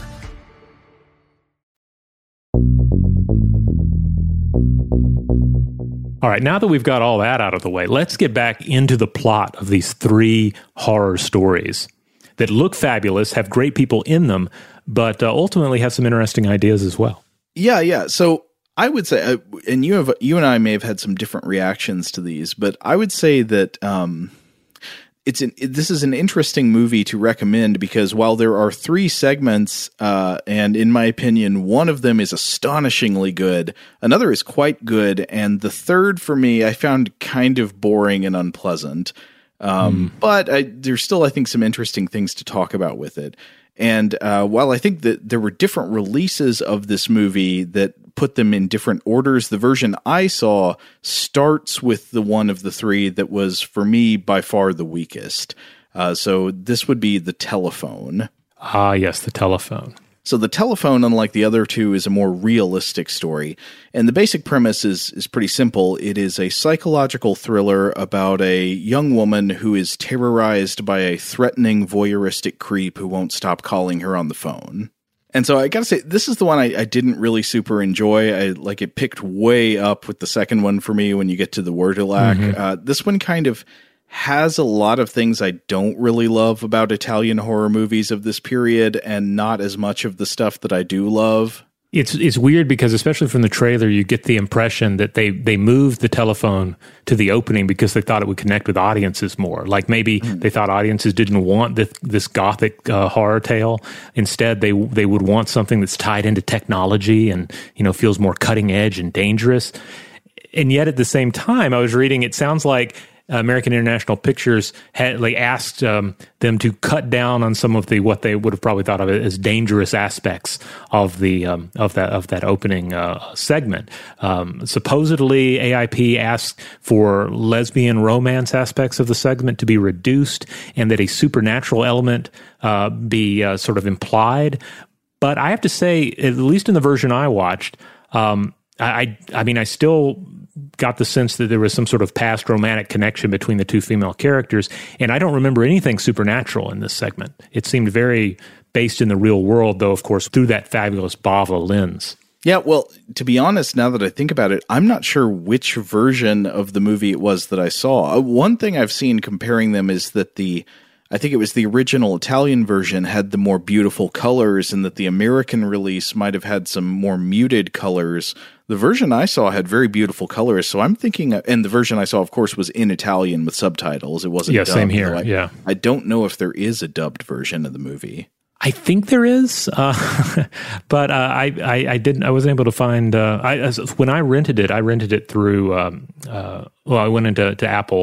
All right, now that we've got all that out of the way, let's get back into the plot of these three horror stories that look fabulous, have great people in them, but uh, ultimately have some interesting ideas as well. Yeah, yeah. So I would say, uh, and you have, you and I may have had some different reactions to these, but I would say that um, it's an, it, this is an interesting movie to recommend because while there are three segments, uh, and in my opinion, one of them is astonishingly good, another is quite good, and the third for me I found kind of boring and unpleasant. Um, mm. But I, there's still, I think, some interesting things to talk about with it. And uh, while I think that there were different releases of this movie that put them in different orders, the version I saw starts with the one of the three that was, for me, by far the weakest. Uh, so this would be The Telephone. Ah, yes, The Telephone. So The Telephone, unlike the other two, is a more realistic story. And the basic premise is is pretty simple. It is a psychological thriller about a young woman who is terrorized by a threatening voyeuristic creep who won't stop calling her on the phone. And so I gotta say, this is the one I, I didn't really super enjoy. I like it picked way up with the second one for me when you get to the Wordalac. Mm-hmm. Uh, this one kind of has a lot of things I don't really love about Italian horror movies of this period, and not as much of the stuff that I do love. It's it's weird because, especially from the trailer, you get the impression that they, they moved The Telephone to the opening because they thought it would connect with audiences more. Like maybe mm. they thought audiences didn't want this, this gothic uh, horror tale. Instead, they they would want something that's tied into technology and, you know, feels more cutting edge and dangerous. And yet, at the same time, I was reading, it sounds like American International Pictures had like asked um, them to cut down on some of the what they would have probably thought of as dangerous aspects of the um, of that of that opening uh, segment. Um, supposedly, A I P asked for lesbian romance aspects of the segment to be reduced, and that a supernatural element uh, be uh, sort of implied. But I have to say, at least in the version I watched, um, I I mean, I still got the sense that there was some sort of past romantic connection between the two female characters, and I don't remember anything supernatural in this segment. It seemed very based in the real world, though, of course, through that fabulous Bava lens. Yeah, well, to be honest, now that I think about it, I'm not sure which version of the movie it was that I saw. One thing I've seen comparing them is that the I think it was the original Italian version had the more beautiful colors, and that the American release might have had some more muted colors. The version I saw had very beautiful colors, so I'm thinking, and the version I saw, of course, was in Italian with subtitles. It wasn't yeah, dubbed. Same here, I, yeah. I don't know if there is a dubbed version of the movie. I think there is, uh, but uh, I, I, I didn't. I wasn't able to find. Uh, I as, when I rented it, I rented it through. Um, uh, well, I went into to Apple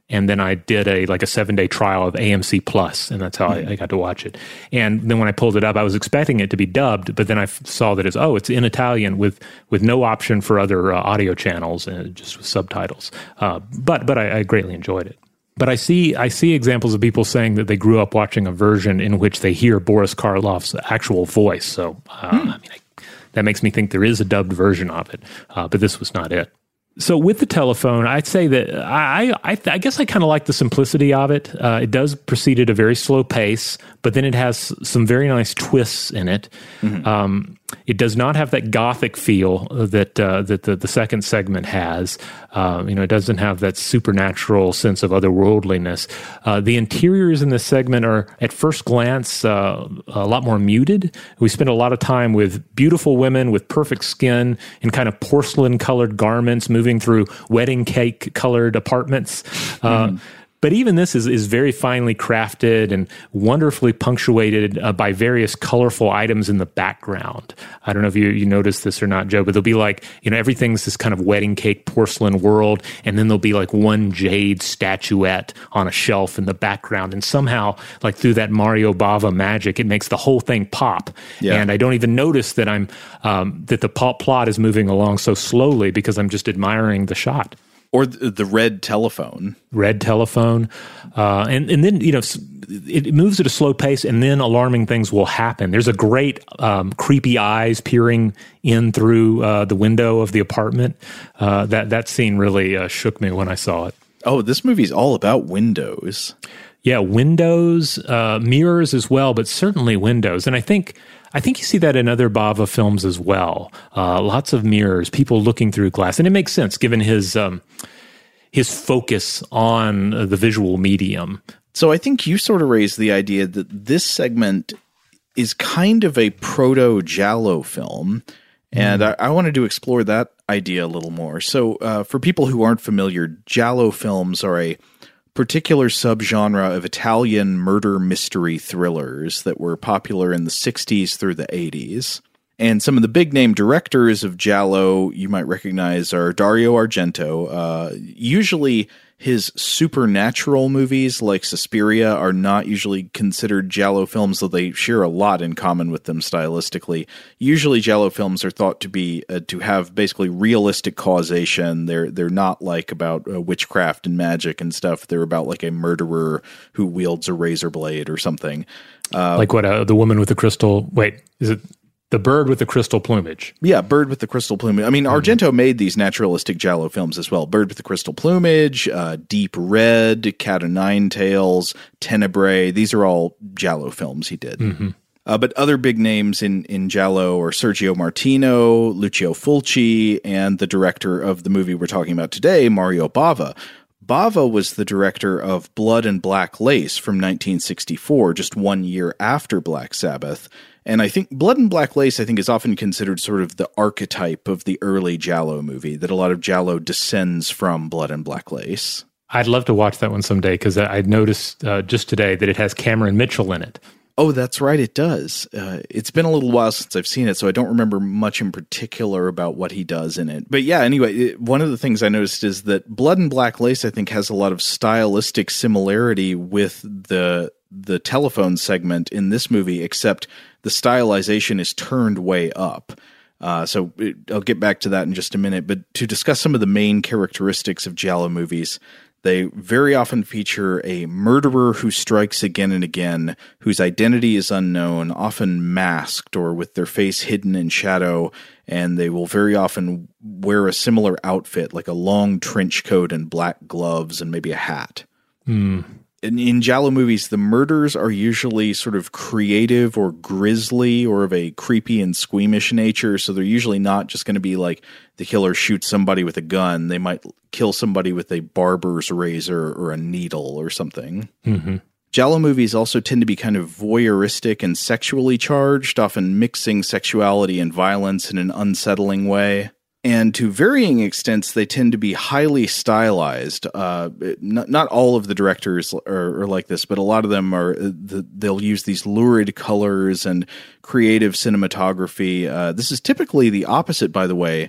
and then I did a like a seven day trial of A M C Plus, and that's how mm-hmm. I, I got to watch it. And then when I pulled it up, I was expecting it to be dubbed, but then I f- saw that it's oh, it's in Italian with with no option for other uh, audio channels and just with subtitles. Uh, but but I, I greatly enjoyed it. But I see I see examples of people saying that they grew up watching a version in which they hear Boris Karloff's actual voice. So uh, hmm. I mean, I, that makes me think there is a dubbed version of it, uh, but this was not it. So with the telephone, I'd say that I I, I guess I kind of like the simplicity of it. Uh, it does proceed at a very slow pace, but then it has some very nice twists in it. Mm-hmm. Um, it does not have that gothic feel that uh, that the, the second segment has. Uh, you know, it doesn't have that supernatural sense of otherworldliness. Uh, the interiors in this segment are, at first glance, uh, a lot more muted. We spend a lot of time with beautiful women with perfect skin in kind of porcelain-colored garments moving through wedding cake-colored apartments. Uh, mm. But even this is, is very finely crafted and wonderfully punctuated uh, by various colorful items in the background. I don't know if you, you noticed this or not, Joe, but there'll be like, you know, everything's this kind of wedding cake porcelain world, and then there'll be like one jade statuette on a shelf in the background. And somehow, like through that Mario Bava magic, it makes the whole thing pop. Yeah. And I don't even notice that I'm um, that the plot is moving along so slowly because I'm just admiring the shot. Or the red telephone. Red telephone. Uh, and, and then, you know, it moves at a slow pace, and then alarming things will happen. There's a great um, creepy eyes peering in through uh, the window of the apartment. Uh, that, that scene really uh, shook me when I saw it. Oh, this movie's all about windows. Yeah, windows, uh, mirrors as well, but certainly windows. And I think... I think you see that in other Bava films as well. Uh, lots of mirrors, people looking through glass, and it makes sense given his um, his focus on the visual medium. So I think you sort of raised the idea that this segment is kind of a proto-Giallo film, and mm. I, I wanted to explore that idea a little more. So uh, for people who aren't familiar, Giallo films are a particular subgenre of Italian murder mystery thrillers that were popular in the sixties through the eighties. And some of the big name directors of Giallo you might recognize are Dario Argento. Uh, usually his supernatural movies like Suspiria are not usually considered Giallo films, though they share a lot in common with them stylistically. Usually Giallo films are thought to be uh, to have basically realistic causation. They're they're not like about uh, witchcraft and magic and stuff. They're about like a murderer who wields a razor blade or something. Uh, like what, uh, the woman with the crystal... Wait, is it... The bird with the crystal plumage. Yeah, bird with the crystal plumage. I mean, Argento mm-hmm. made these naturalistic Giallo films as well. Bird with the crystal plumage, uh, Deep Red, Cat o' Nine Tails, Tenebrae. These are all Giallo films he did. Mm-hmm. Uh, but other big names in, in Giallo are Sergio Martino, Lucio Fulci, and the director of the movie we're talking about today, Mario Bava. Bava was the director of Blood and Black Lace from nineteen sixty-four, just one year after Black Sabbath. And I think Blood and Black Lace, I think, is often considered sort of the archetype of the early Giallo movie, that a lot of Giallo descends from Blood and Black Lace. I'd love to watch that one someday, because I noticed uh, just today that it has Cameron Mitchell in it. Oh, that's right, it does. Uh, it's been a little while since I've seen it, so I don't remember much in particular about what he does in it. But yeah, anyway, it, one of the things I noticed is that Blood and Black Lace, I think, has a lot of stylistic similarity with the the telephone segment in this movie, except the stylization is turned way up. Uh, so it, I'll get back to that in just a minute. But to discuss some of the main characteristics of Giallo movies, they very often feature a murderer who strikes again and again, whose identity is unknown, often masked or with their face hidden in shadow, and they will very often wear a similar outfit, like a long trench coat and black gloves and maybe a hat. Mm. In, in Giallo movies, the murders are usually sort of creative or grisly or of a creepy and squeamish nature, so they're usually not just going to be like the killer shoots somebody with a gun. They might kill somebody with a barber's razor or a needle or something. Mm-hmm. Giallo movies also tend to be kind of voyeuristic and sexually charged, often mixing sexuality and violence in an unsettling way. And to varying extents, they tend to be highly stylized. Uh, not, not all of the directors are, are like this, but a lot of them are. The, they'll use these lurid colors and creative cinematography. Uh, this is typically the opposite, by the way,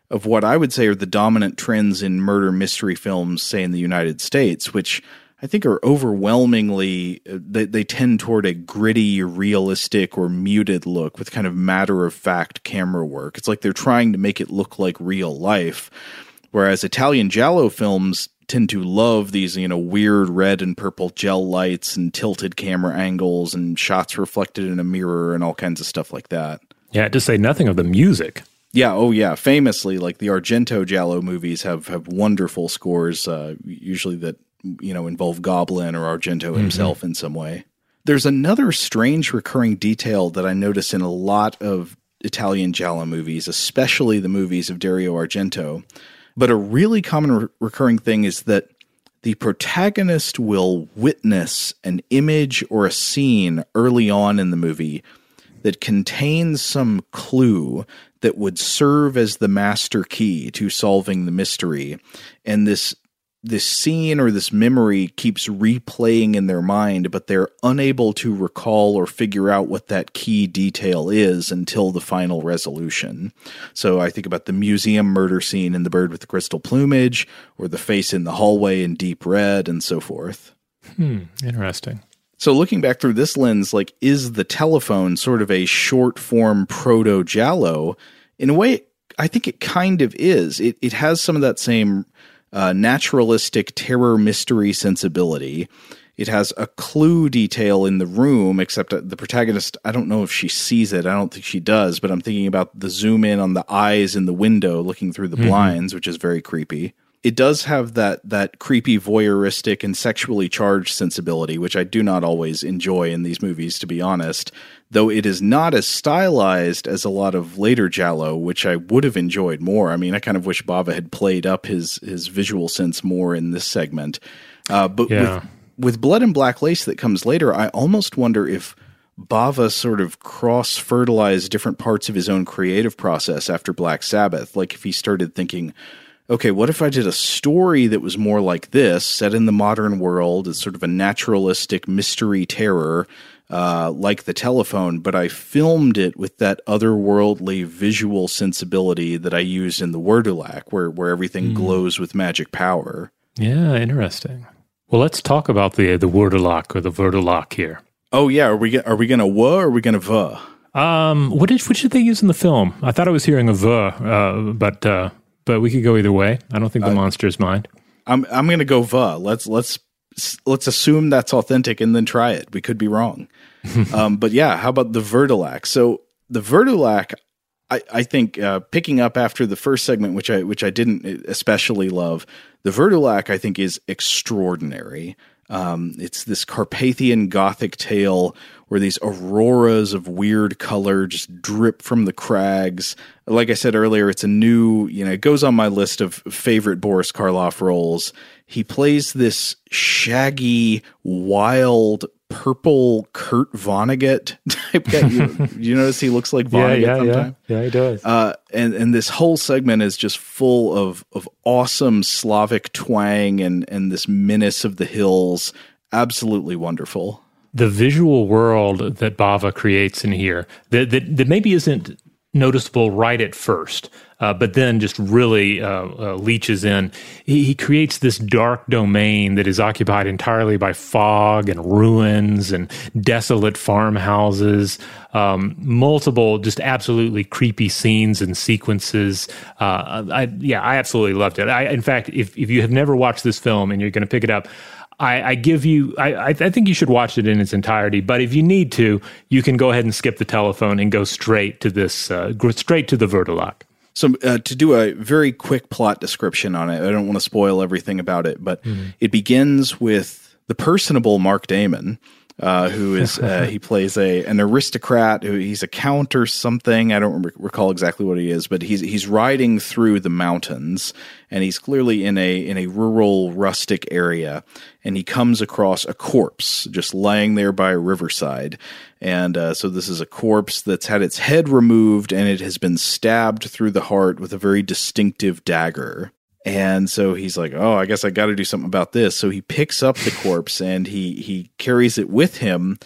of what I would say are the dominant trends in murder mystery films, say in the United States, which I think are overwhelmingly, they, they tend toward a gritty, realistic, or muted look with kind of matter-of-fact camera work. It's like they're trying to make it look like real life, whereas Italian giallo films tend to love these, you know, weird red and purple gel lights and tilted camera angles and shots reflected in a mirror and all kinds of stuff like that. Yeah, to say nothing of the music. Yeah, oh yeah. Famously, like the Argento giallo movies have, have wonderful scores, uh, usually that, you know, involve Goblin or Argento mm-hmm. himself in some way. There's another strange recurring detail that I notice in a lot of Italian giallo movies, especially the movies of Dario Argento. But a really common re- recurring thing is that the protagonist will witness an image or a scene early on in the movie that contains some clue that would serve as the master key to solving the mystery. And this this scene or this memory keeps replaying in their mind, but they're unable to recall or figure out what that key detail is until the final resolution. So I think about the museum murder scene in The Bird with the Crystal Plumage, or the face in the hallway in Deep Red, and so forth. Hmm, interesting. So looking back through this lens, like, is the telephone sort of a short-form proto-giallo? In a way, I think it kind of is. It it has some of that same uh, naturalistic terror mystery sensibility. It has a clue detail in the room, except the protagonist, I don't know if she sees it. I don't think she does, but I'm thinking about the zoom in on the eyes in the window looking through the mm-hmm. blinds, which is very creepy. It does have that that creepy, voyeuristic, and sexually charged sensibility, which I do not always enjoy in these movies, to be honest, though it is not as stylized as a lot of later giallo, which I would have enjoyed more. I mean, I kind of wish Bava had played up his, his visual sense more in this segment. Uh, but yeah. with, with Blood and Black Lace that comes later, I almost wonder if Bava sort of cross-fertilized different parts of his own creative process after Black Sabbath. Like if he started thinking, okay, what if I did a story that was more like this, set in the modern world as sort of a naturalistic mystery terror, uh, like The Telephone, but I filmed it with that otherworldly visual sensibility that I used in The Wurdelak, where, where everything mm. glows with magic power. Yeah, interesting. Well, let's talk about the the Wurdelak or the Wurdelak here. Oh, yeah. Are we, are we going to wuh or are we going to vuh? Um, what did, what did they use in the film? I thought I was hearing a vuh, uh, but... Uh, But we could go either way. I don't think the uh, monsters mind. I'm I'm going to go vuh. Let's let's let's assume that's authentic and then try it. We could be wrong. um, but yeah, how about the Wurdelak? So the Wurdelak, I I think uh, picking up after the first segment, which I which I didn't especially love, the Wurdelak I think is extraordinary. Um, it's this Carpathian Gothic tale where these auroras of weird color just drip from the crags. Like I said earlier, it's a new, you know, it goes on my list of favorite Boris Karloff roles. He plays this shaggy, wild, purple Kurt Vonnegut type guy. You, you notice he looks like Vonnegut yeah, yeah, sometimes? Yeah, yeah, he does. Uh, and, and this whole segment is just full of, of awesome Slavic twang and, and this menace of the hills. Absolutely wonderful. The visual world that Bava creates in here that, that, that maybe isn't noticeable right at first, uh, but then just really uh, uh, leaches in. He, he creates this dark domain that is occupied entirely by fog and ruins and desolate farmhouses, um, multiple just absolutely creepy scenes and sequences. Uh, I, yeah, I absolutely loved it. I, in fact, if, if you have never watched this film and you're going to pick it up, I, I give you, I, I think you should watch it in its entirety. But if you need to, you can go ahead and skip The Telephone and go straight to this, uh, straight to the Wurdelak. So uh, to do a very quick plot description on it, I don't want to spoil everything about it, but mm-hmm. it begins with the personable Mark Damon, uh, who is uh, he plays a an aristocrat. Who he's a count or something. I don't recall exactly what he is, but he's he's riding through the mountains, and he's clearly in a in a rural, rustic area. And he comes across a corpse just laying there by a riverside. And uh, so this is a corpse that's had its head removed, and it has been stabbed through the heart with a very distinctive dagger. And so he's like, oh, I guess I got to do something about this. So he picks up the corpse and he he carries it with him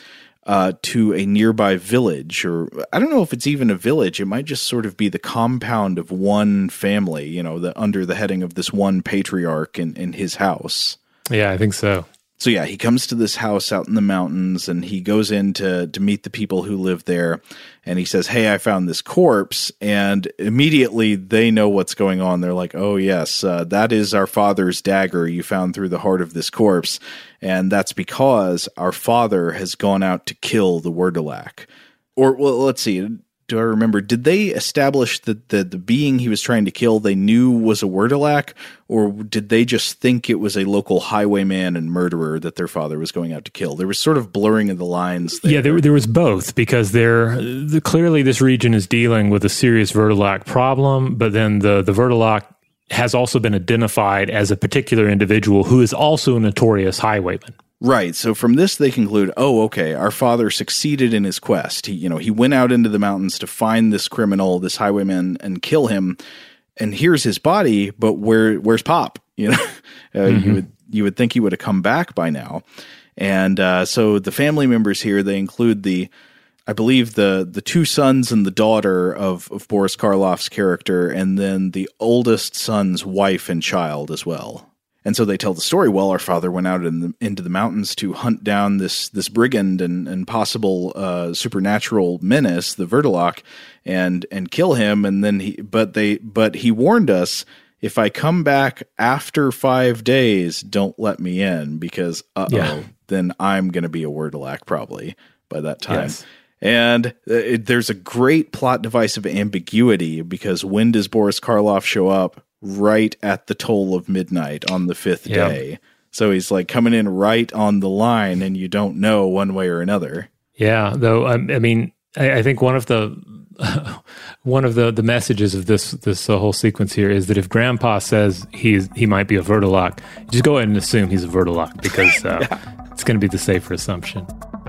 uh, to a nearby village, or I don't know if it's even a village. It might just sort of be the compound of one family, you know, the, under the heading of this one patriarch in, in his house. Yeah, I think so. So yeah, he comes to this house out in the mountains, and he goes in to, to meet the people who live there, and he says, "Hey, I found this corpse," and immediately they know what's going on. They're like, "Oh yes, uh, that is our father's dagger you found through the heart of this corpse, and that's because our father has gone out to kill the Wurdelak." Or, well, let's see. Do I remember? Did they establish that the, the being he was trying to kill they knew was a Wurdelak, or did they just think it was a local highwayman and murderer that their father was going out to kill? There was sort of blurring of the lines there. Yeah, there, there was both, because there the, clearly this region is dealing with a serious Wurdelak problem, but then the, the Wurdelak has also been identified as a particular individual who is also a notorious highwayman. Right. So from this, they conclude, oh, okay, our father succeeded in his quest. He, you know, he went out into the mountains to find this criminal, this highwayman, and kill him. And here's his body, but where, where's Pop? You know, uh, mm-hmm. you would you would think he would have come back by now. And uh, so the family members here, they include the, I believe the the two sons and the daughter of of Boris Karloff's character, and then the oldest son's wife and child as well. And so they tell the story, well, our father went out in the, into the mountains to hunt down this this brigand and, and possible uh, supernatural menace, the Wurdelak, and and kill him. And then he, but they, but he warned us, if I come back after five days, don't let me in, because uh oh, yeah. then I'm going to be a Wurdelak probably by that time. Yes. And it, there's a great plot device of ambiguity, because when does Boris Karloff show up? Right at the toll of midnight on the fifth yep. day. So he's like coming in right on the line, and you don't know one way or another. Yeah, though, I, I mean, I, I think one of the uh, one of the, the messages of this this uh, whole sequence here is that if Grandpa says he's he might be a Wurdelak, just go ahead and assume he's a Wurdelak, because uh, yeah. it's going to be the safer assumption.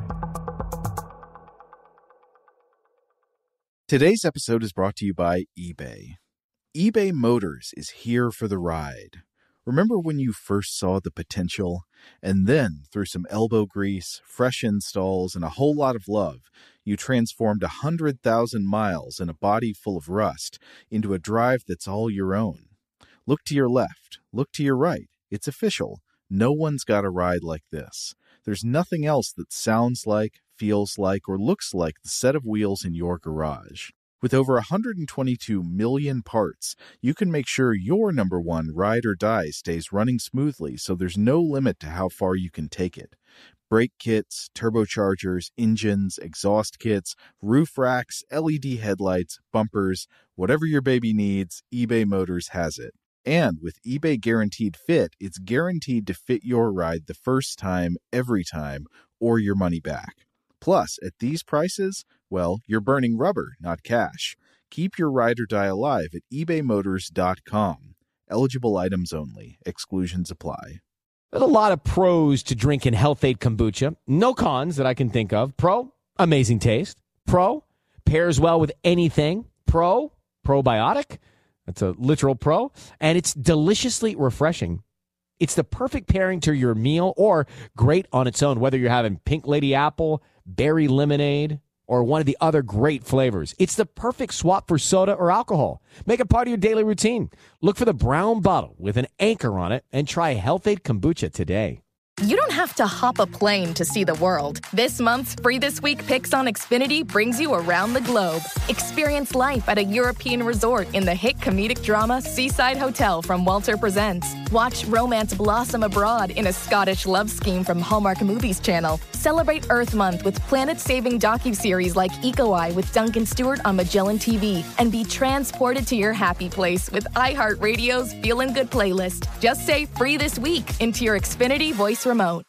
Today's episode is brought to you by eBay. eBay Motors is here for the ride. Remember when you first saw the potential? And then, through some elbow grease, fresh installs, and a whole lot of love, you transformed one hundred thousand miles and a body full of rust into a drive that's all your own. Look to your left. Look to your right. It's official. No one's got a ride like this. There's nothing else that sounds like, feels like, or looks like the set of wheels in your garage. With over one hundred twenty-two million parts, you can make sure your number one ride or die stays running smoothly, so there's no limit to how far you can take it. Brake kits, turbochargers, engines, exhaust kits, roof racks, L E D headlights, bumpers, whatever your baby needs, eBay Motors has it. And with eBay Guaranteed Fit, it's guaranteed to fit your ride the first time, every time, or your money back. Plus, at these prices, well, you're burning rubber, not cash. Keep your ride or die alive at ebay motors dot com. Eligible items only. Exclusions apply. There's a lot of pros to drinking Health-Ade Kombucha. No cons that I can think of. Pro, amazing taste. Pro, pairs well with anything. Pro, probiotic. That's a literal pro. And it's deliciously refreshing. It's the perfect pairing to your meal, or great on its own, whether you're having Pink Lady Apple, berry lemonade, or one of the other great flavors. It's the perfect swap for soda or alcohol. Make it part of your daily routine. Look for the brown bottle with an anchor on it and try Health-Ade Kombucha today. You don't have to hop a plane to see the world. This month's Free This Week Picks on Xfinity brings you around the globe. Experience life at a European resort in the hit comedic drama Seaside Hotel from Walter Presents. Watch romance blossom abroad in a Scottish love scheme from Hallmark Movies Channel. Celebrate Earth Month with planet-saving docuseries like Eco Eye with Duncan Stewart on Magellan T V. And be transported to your happy place with iHeartRadio's Feelin' Good playlist. Just say Free This Week into your Xfinity voice remote.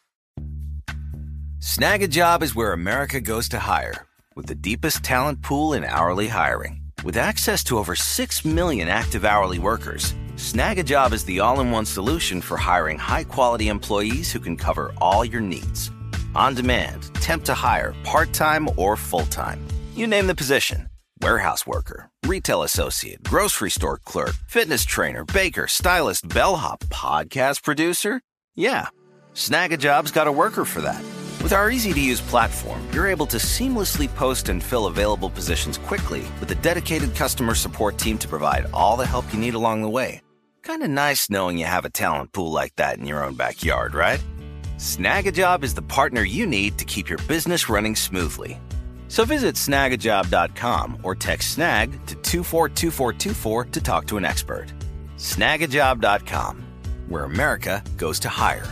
Snag a Job is where America goes to hire, with the deepest talent pool in hourly hiring. With access to over six million active hourly workers, Snag a Job is the all-in-one solution for hiring high-quality employees who can cover all your needs. On demand, temp to hire, part-time or full-time. You name the position. Warehouse worker, retail associate, grocery store clerk, fitness trainer, baker, stylist, bellhop, podcast producer. Yeah. Snag a Job's got a worker for that. With our easy-to-use platform, you're able to seamlessly post and fill available positions quickly with a dedicated customer support team to provide all the help you need along the way. Kind of nice knowing you have a talent pool like that in your own backyard, right? Snag a Job is the partner you need to keep your business running smoothly. So visit snag a job dot com or text snag to two four two four two four to talk to an expert. snag a job dot com, where America goes to hire.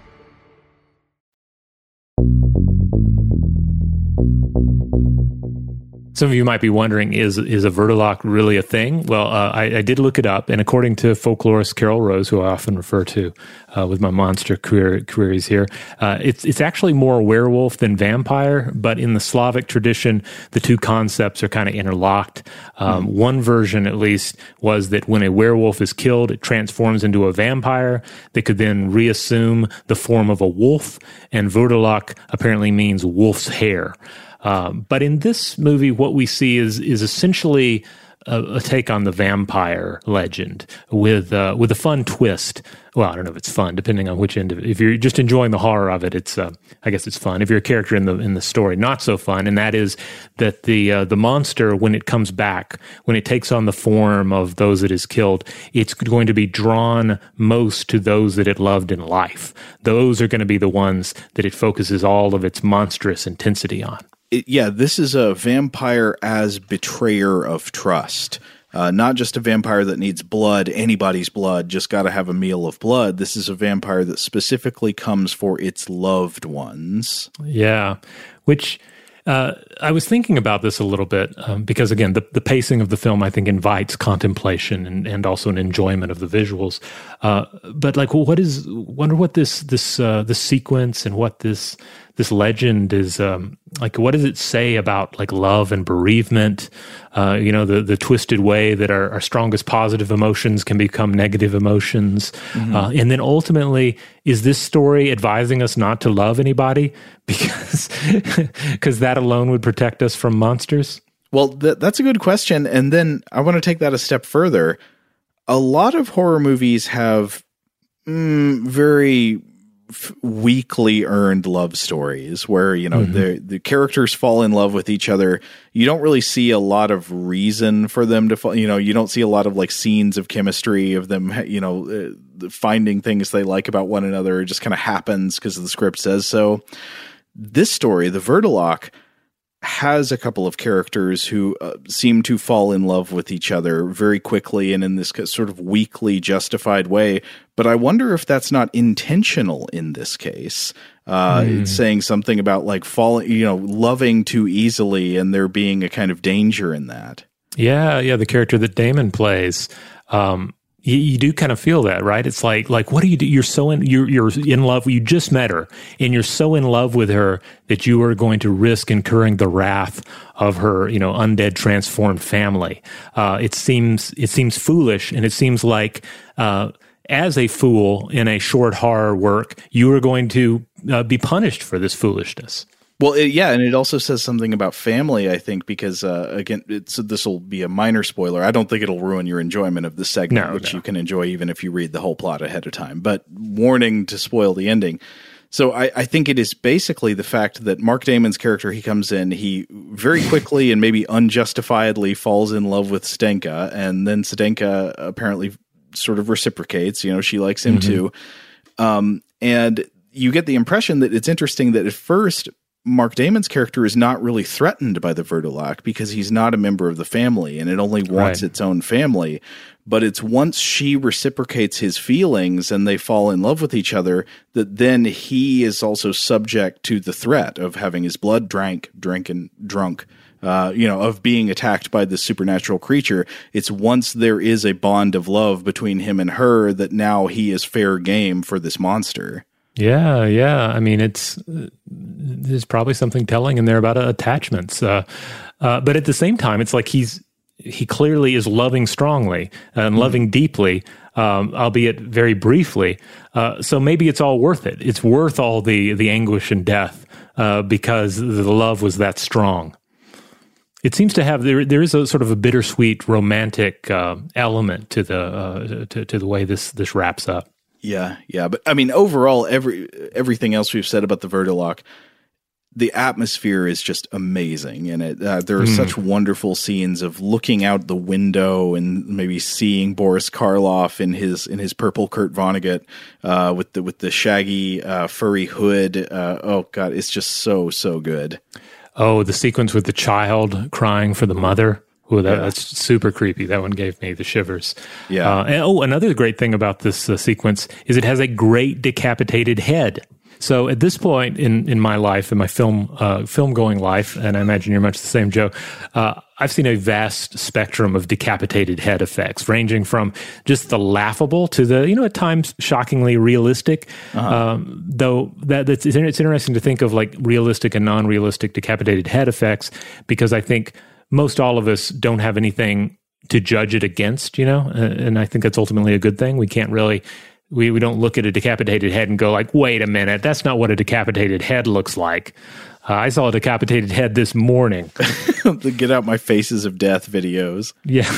Some of you might be wondering, is is a vertilock really a thing? Well, uh, I, I did look it up, and according to folklorist Carol Rose, who I often refer to uh, with my monster queer, queries here, uh, it's it's actually more werewolf than vampire, but in the Slavic tradition, the two concepts are kind of interlocked. Um, mm. One version, at least, was that when a werewolf is killed, it transforms into a vampire that could then reassume the form of a wolf, and vertilock apparently means wolf's hair. Um, but in this movie, what we see is is essentially a, a take on the vampire legend with uh, with a fun twist. Well, I don't know if it's fun, depending on which end of it. If you're just enjoying the horror of it, it's uh, I guess it's fun. If you're a character in the in the story, not so fun. And that is that the uh, the monster, when it comes back, when it takes on the form of those it has killed, it's going to be drawn most to those that it loved in life. Those are going to be the ones that it focuses all of its monstrous intensity on. It, yeah, this is a vampire as betrayer of trust. Uh, not just a vampire that needs blood, anybody's blood, just got to have a meal of blood. This is a vampire that specifically comes for its loved ones. Yeah, which uh, I was thinking about this a little bit um, because, again, the, the pacing of the film, I think, invites contemplation and, and also an enjoyment of the visuals. Uh, but, like, well, what is, wonder what this, this, uh, this sequence and what this... This legend is um, like, what does it say about like love and bereavement? Uh, you know, the the twisted way that our, our strongest positive emotions can become negative emotions, mm-hmm. uh, and then ultimately, is this story advising us not to love anybody because because that alone would protect us from monsters? Well, th- that's a good question, and then I want to take that a step further. A lot of horror movies have mm, very F- weakly earned love stories where, you know, mm-hmm. the the characters fall in love with each other. You don't really see a lot of reason for them to fall, you know, you don't see a lot of like scenes of chemistry of them, you know, uh, finding things they like about one another. It just kind of happens because the script says so. This story, The Vertilock, has a couple of characters who uh, seem to fall in love with each other very quickly and in this sort of weakly justified way. But I wonder if that's not intentional in this case. Uh, mm. It's saying something about like falling, you know, loving too easily and there being a kind of danger in that. Yeah, yeah, the character that Damon plays. Um, You, you do kind of feel that, right? It's like, like, what do you do? You're so in, you're, you're in love. You just met her and you're so in love with her that you are going to risk incurring the wrath of her, you know, undead transformed family. Uh, it seems, it seems foolish. And it seems like, uh, as a fool in a short horror work, you are going to uh, be punished for this foolishness. Well, it, yeah, and it also says something about family, I think, because, uh, again, it's, this will be a minor spoiler. I don't think it'll ruin your enjoyment of the segment, no, which no. you can enjoy even if you read the whole plot ahead of time. But warning to spoil the ending. So I, I think it is basically the fact that Mark Damon's character, he comes in, he very quickly and maybe unjustifiably falls in love with Zdenka, and then Zdenka apparently sort of reciprocates. You know, she likes him mm-hmm. too. Um, and you get the impression that it's interesting that at first Mark Damon's character is not really threatened by the Vertilock because he's not a member of the family and it only wants right. its own family. But it's once she reciprocates his feelings and they fall in love with each other that then he is also subject to the threat of having his blood drank, drinking, drunk, uh, you know, of being attacked by this supernatural creature. It's once there is a bond of love between him and her that now he is fair game for this monster. Yeah, yeah. I mean, it's uh, there's probably something telling in there about uh, attachments, uh, uh, but at the same time, it's like he's he clearly is loving strongly and mm-hmm. loving deeply, um, albeit very briefly. Uh, so maybe it's all worth it. It's worth all the the anguish and death uh, because the love was that strong. It seems to have there. There is a sort of a bittersweet romantic uh, element to the uh, to, to the way this this wraps up. Yeah, yeah, but I mean, overall, every everything else we've said about the Vertilock, the atmosphere is just amazing in it. Uh, there are Mm. such wonderful scenes of looking out the window and maybe seeing Boris Karloff in his in his purple Kurt Vonnegut uh, with the with the shaggy uh, furry hood. Uh, oh God, it's just so so good. Oh, the sequence with the child crying for the mother. Oh, that, Yeah. that's super creepy. That one gave me the shivers. Yeah. Uh, and, oh, another great thing about this uh, sequence is it has a great decapitated head. So at this point in, in my life, in my film uh, film going life, and I imagine you're much the same, Joe, uh, I've seen a vast spectrum of decapitated head effects, ranging from just the laughable to the, you know, at times shockingly realistic. Uh-huh. Um, though that that's, it's interesting to think of like realistic and non-realistic decapitated head effects, because I think most all of us don't have anything to judge it against, you know, uh, and I think that's ultimately a good thing. We can't really. We we don't look at a decapitated head and go like, wait a minute, that's not what a decapitated head looks like. Uh, I saw a decapitated head this morning. The Get Out My Faces of Death videos. Yeah.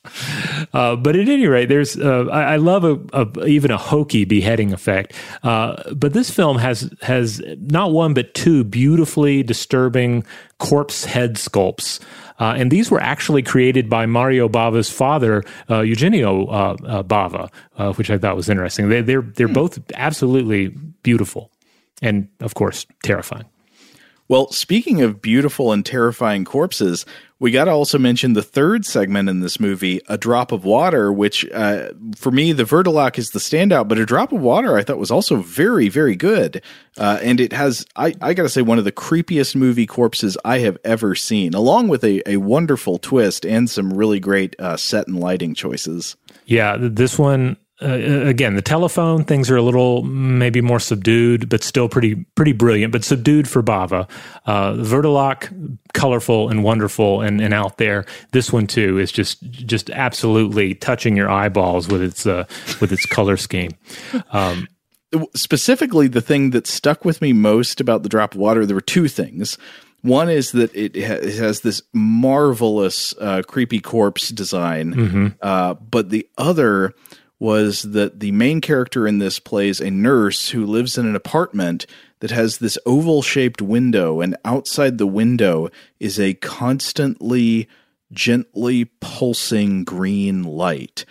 Uh, but at any rate, there's uh, I, I love a, a even a hokey beheading effect. Uh, but this film has has not one but two beautifully disturbing corpse head sculpts. Uh, and these were actually created by Mario Bava's father, uh, Eugenio uh, uh, Bava, uh, which I thought was interesting. They, they're they're both absolutely beautiful, and of course terrifying. Well, speaking of beautiful and terrifying corpses, we got to also mention the third segment in this movie, A Drop of Water, which uh, for me, the Vertolac is the standout, but A Drop of Water I thought was also very, very good. Uh, and it has, I, I got to say, one of the creepiest movie corpses I have ever seen, along with a, a wonderful twist and some really great uh, set and lighting choices. Yeah, this one... Uh, again, the telephone things are a little maybe more subdued, but still pretty pretty brilliant, but subdued for Bava. Uh, Vertolac, colorful and wonderful and, and out there. This one too is just just absolutely touching your eyeballs with its uh, with its color scheme. Um, Specifically, the thing that stuck with me most about The Drop of Water, there were two things. One is that it, ha- it has this marvelous uh, creepy corpse design, mm-hmm. uh, but the other was that the main character in this plays a nurse who lives in an apartment that has this oval-shaped window, and outside the window is a constantly, gently pulsing green light.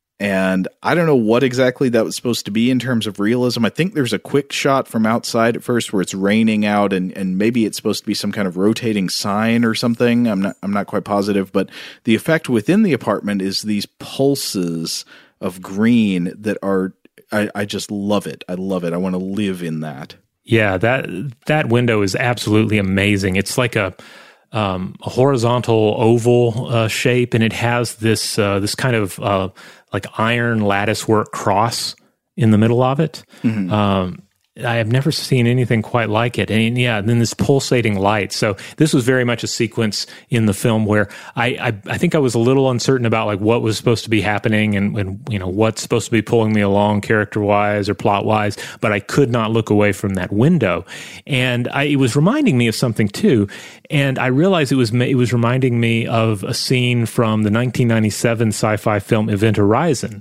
And I don't know what exactly that was supposed to be in terms of realism. I think there's a quick shot from outside at first where it's raining out, and, and maybe it's supposed to be some kind of rotating sign or something. I'm not I'm not quite positive, but the effect within the apartment is these pulses of green that are I, I just love it. I love it. I want to live in that. Yeah, that that window is absolutely amazing. It's like a um, a horizontal oval uh, shape, and it has this uh, this kind of uh, like iron lattice work cross in the middle of it. Mm-hmm. Um, I have never seen anything quite like it. And yeah, and then this pulsating light. So this was very much a sequence in the film where I, I, I think I was a little uncertain about like what was supposed to be happening and, and you know, what's supposed to be pulling me along character wise or plot wise, but I could not look away from that window. And I, it was reminding me of something too. And I realized it was, it was reminding me of a scene from the nineteen ninety-seven sci-fi film Event Horizon.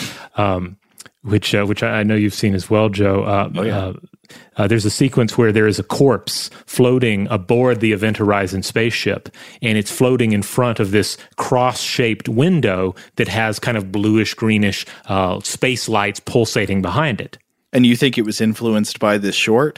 Um, which uh, which I know you've seen as well, Joe. Uh, oh, yeah. uh, uh, there's a sequence where there is a corpse floating aboard the Event Horizon spaceship, and it's floating in front of this cross-shaped window that has kind of bluish-greenish uh, space lights pulsating behind it. And you think it was influenced by this short?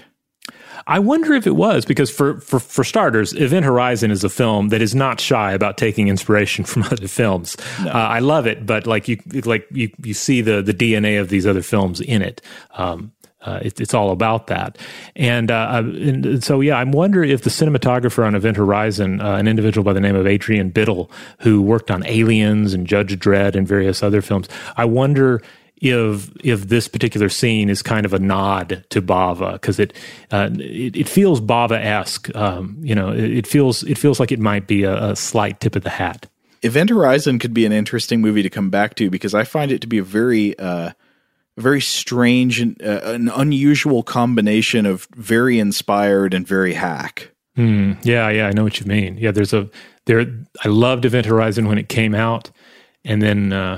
I wonder if it was, because for, for, for starters, Event Horizon is a film that is not shy about taking inspiration from other films. No. Uh, I love it, but like you like you, you see the the D N A of these other films in it. Um, uh, it it's all about that, and, uh, and so yeah, I wonder if the cinematographer on Event Horizon, uh, an individual by the name of Adrian Biddle, who worked on Aliens and Judge Dredd and various other films, I wonder if if this particular scene is kind of a nod to Bava, because it, uh, it it feels Bava-esque. Um, you know, it, it feels it feels like it might be a, a slight tip of the hat. Event Horizon could be an interesting movie to come back to, because I find it to be a very uh, very strange and uh, an unusual combination of very inspired and very hack. Mm, yeah, yeah, I know what you mean. Yeah, there's a there. I loved Event Horizon when it came out, and then. Uh,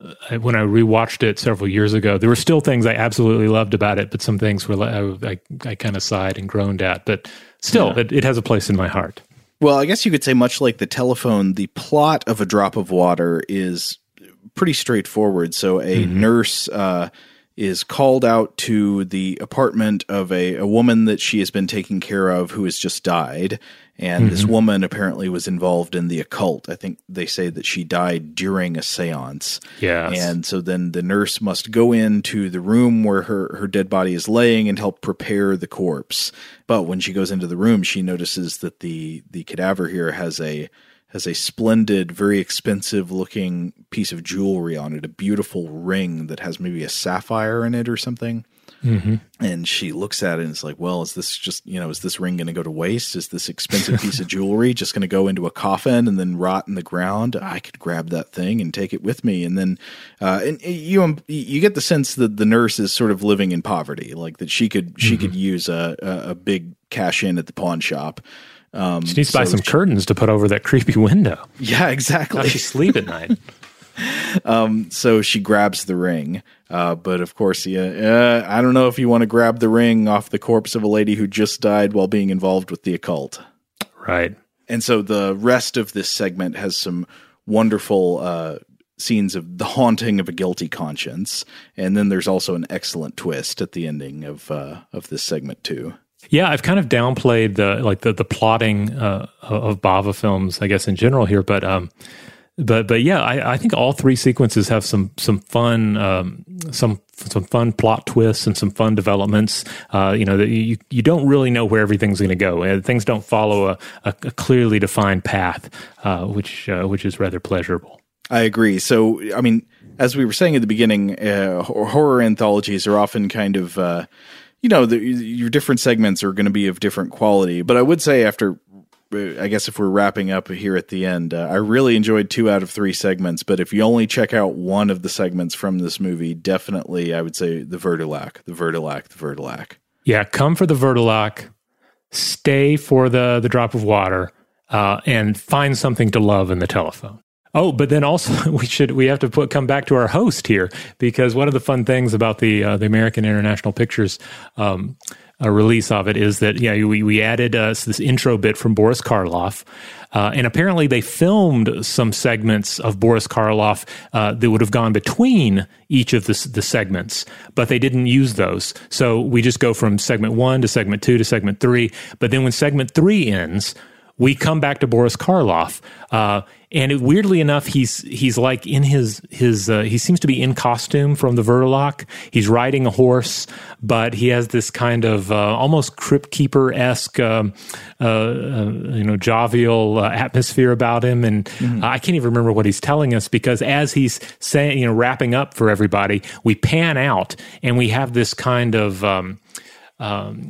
when I rewatched it several years ago, there were still things I absolutely loved about it, but some things were I, I, I kind of sighed and groaned at. But still, yeah. it, it has a place in my heart. Well, I guess you could say, much like The Telephone, the plot of A Drop of Water is pretty straightforward. So a mm-hmm. nurse uh, is called out to the apartment of a, a woman that she has been taking care of who has just died. And mm-hmm. this woman apparently was involved in the occult. I think they say that she died during a seance. Yes. And so then the nurse must go into the room where her, her dead body is laying and help prepare the corpse. But when she goes into the room, she notices that the, the cadaver here has a has a splendid, very expensive looking piece of jewelry on it, a beautiful ring that has maybe a sapphire in it or something. Mm-hmm. And she looks at it and is like, well, is this just, you know, is this ring going to go to waste? Is this expensive piece of jewelry just going to go into a coffin and then rot in the ground? I could grab that thing and take it with me. And then, uh, and you, you get the sense that the nurse is sort of living in poverty, like that she could, she mm-hmm. could use a, a, a big cash in at the pawn shop. Um, she needs to buy so some she, curtains to put over that creepy window. Yeah, exactly. How she sleep at night. Um, so she grabs the ring, uh, but of course, yeah, uh, I don't know if you want to grab the ring off the corpse of a lady who just died while being involved with the occult. Right. And so the rest of this segment has some wonderful uh, scenes of the haunting of a guilty conscience, and then there's also an excellent twist at the ending of uh, of this segment too. Yeah, I've kind of downplayed the like the the plotting uh, of Bava films, I guess in general here, but um, but but yeah, I, I think all three sequences have some some fun um, some some fun plot twists and some fun developments. Uh, you know, that you you don't really know where everything's going to go, and things don't follow a, a, a clearly defined path, uh, which uh, which is rather pleasurable. I agree. So, I mean, as we were saying at the beginning, uh, horror anthologies are often kind of uh, you know, the, your different segments are going to be of different quality. But I would say after, I guess if we're wrapping up here at the end, uh, I really enjoyed two out of three segments. But if you only check out one of the segments from this movie, definitely I would say the Vertilac, the Vertilac, the Vertilac. Yeah, come for the Vertilac, stay for the, the Drop of Water, uh, and find something to love in The Telephone. Oh, but then also we should we have to put come back to our host here, because one of the fun things about the uh, the American International Pictures um, uh, release of it is that yeah we we added uh, this intro bit from Boris Karloff, uh, and apparently they filmed some segments of Boris Karloff uh, that would have gone between each of the the segments, but they didn't use those. So we just go from segment one to segment two to segment three. But then when segment three ends, we come back to Boris Karloff, uh, and it, weirdly enough, he's he's like in his his uh, he seems to be in costume from the Vertilac. He's riding a horse, but he has this kind of uh, almost Crypt Keeper-esque, um, uh, uh, you know, jovial uh, atmosphere about him. And mm-hmm. I can't even remember what he's telling us, because as he's saying, you know, wrapping up for everybody, we pan out and we have this kind of Um, Um,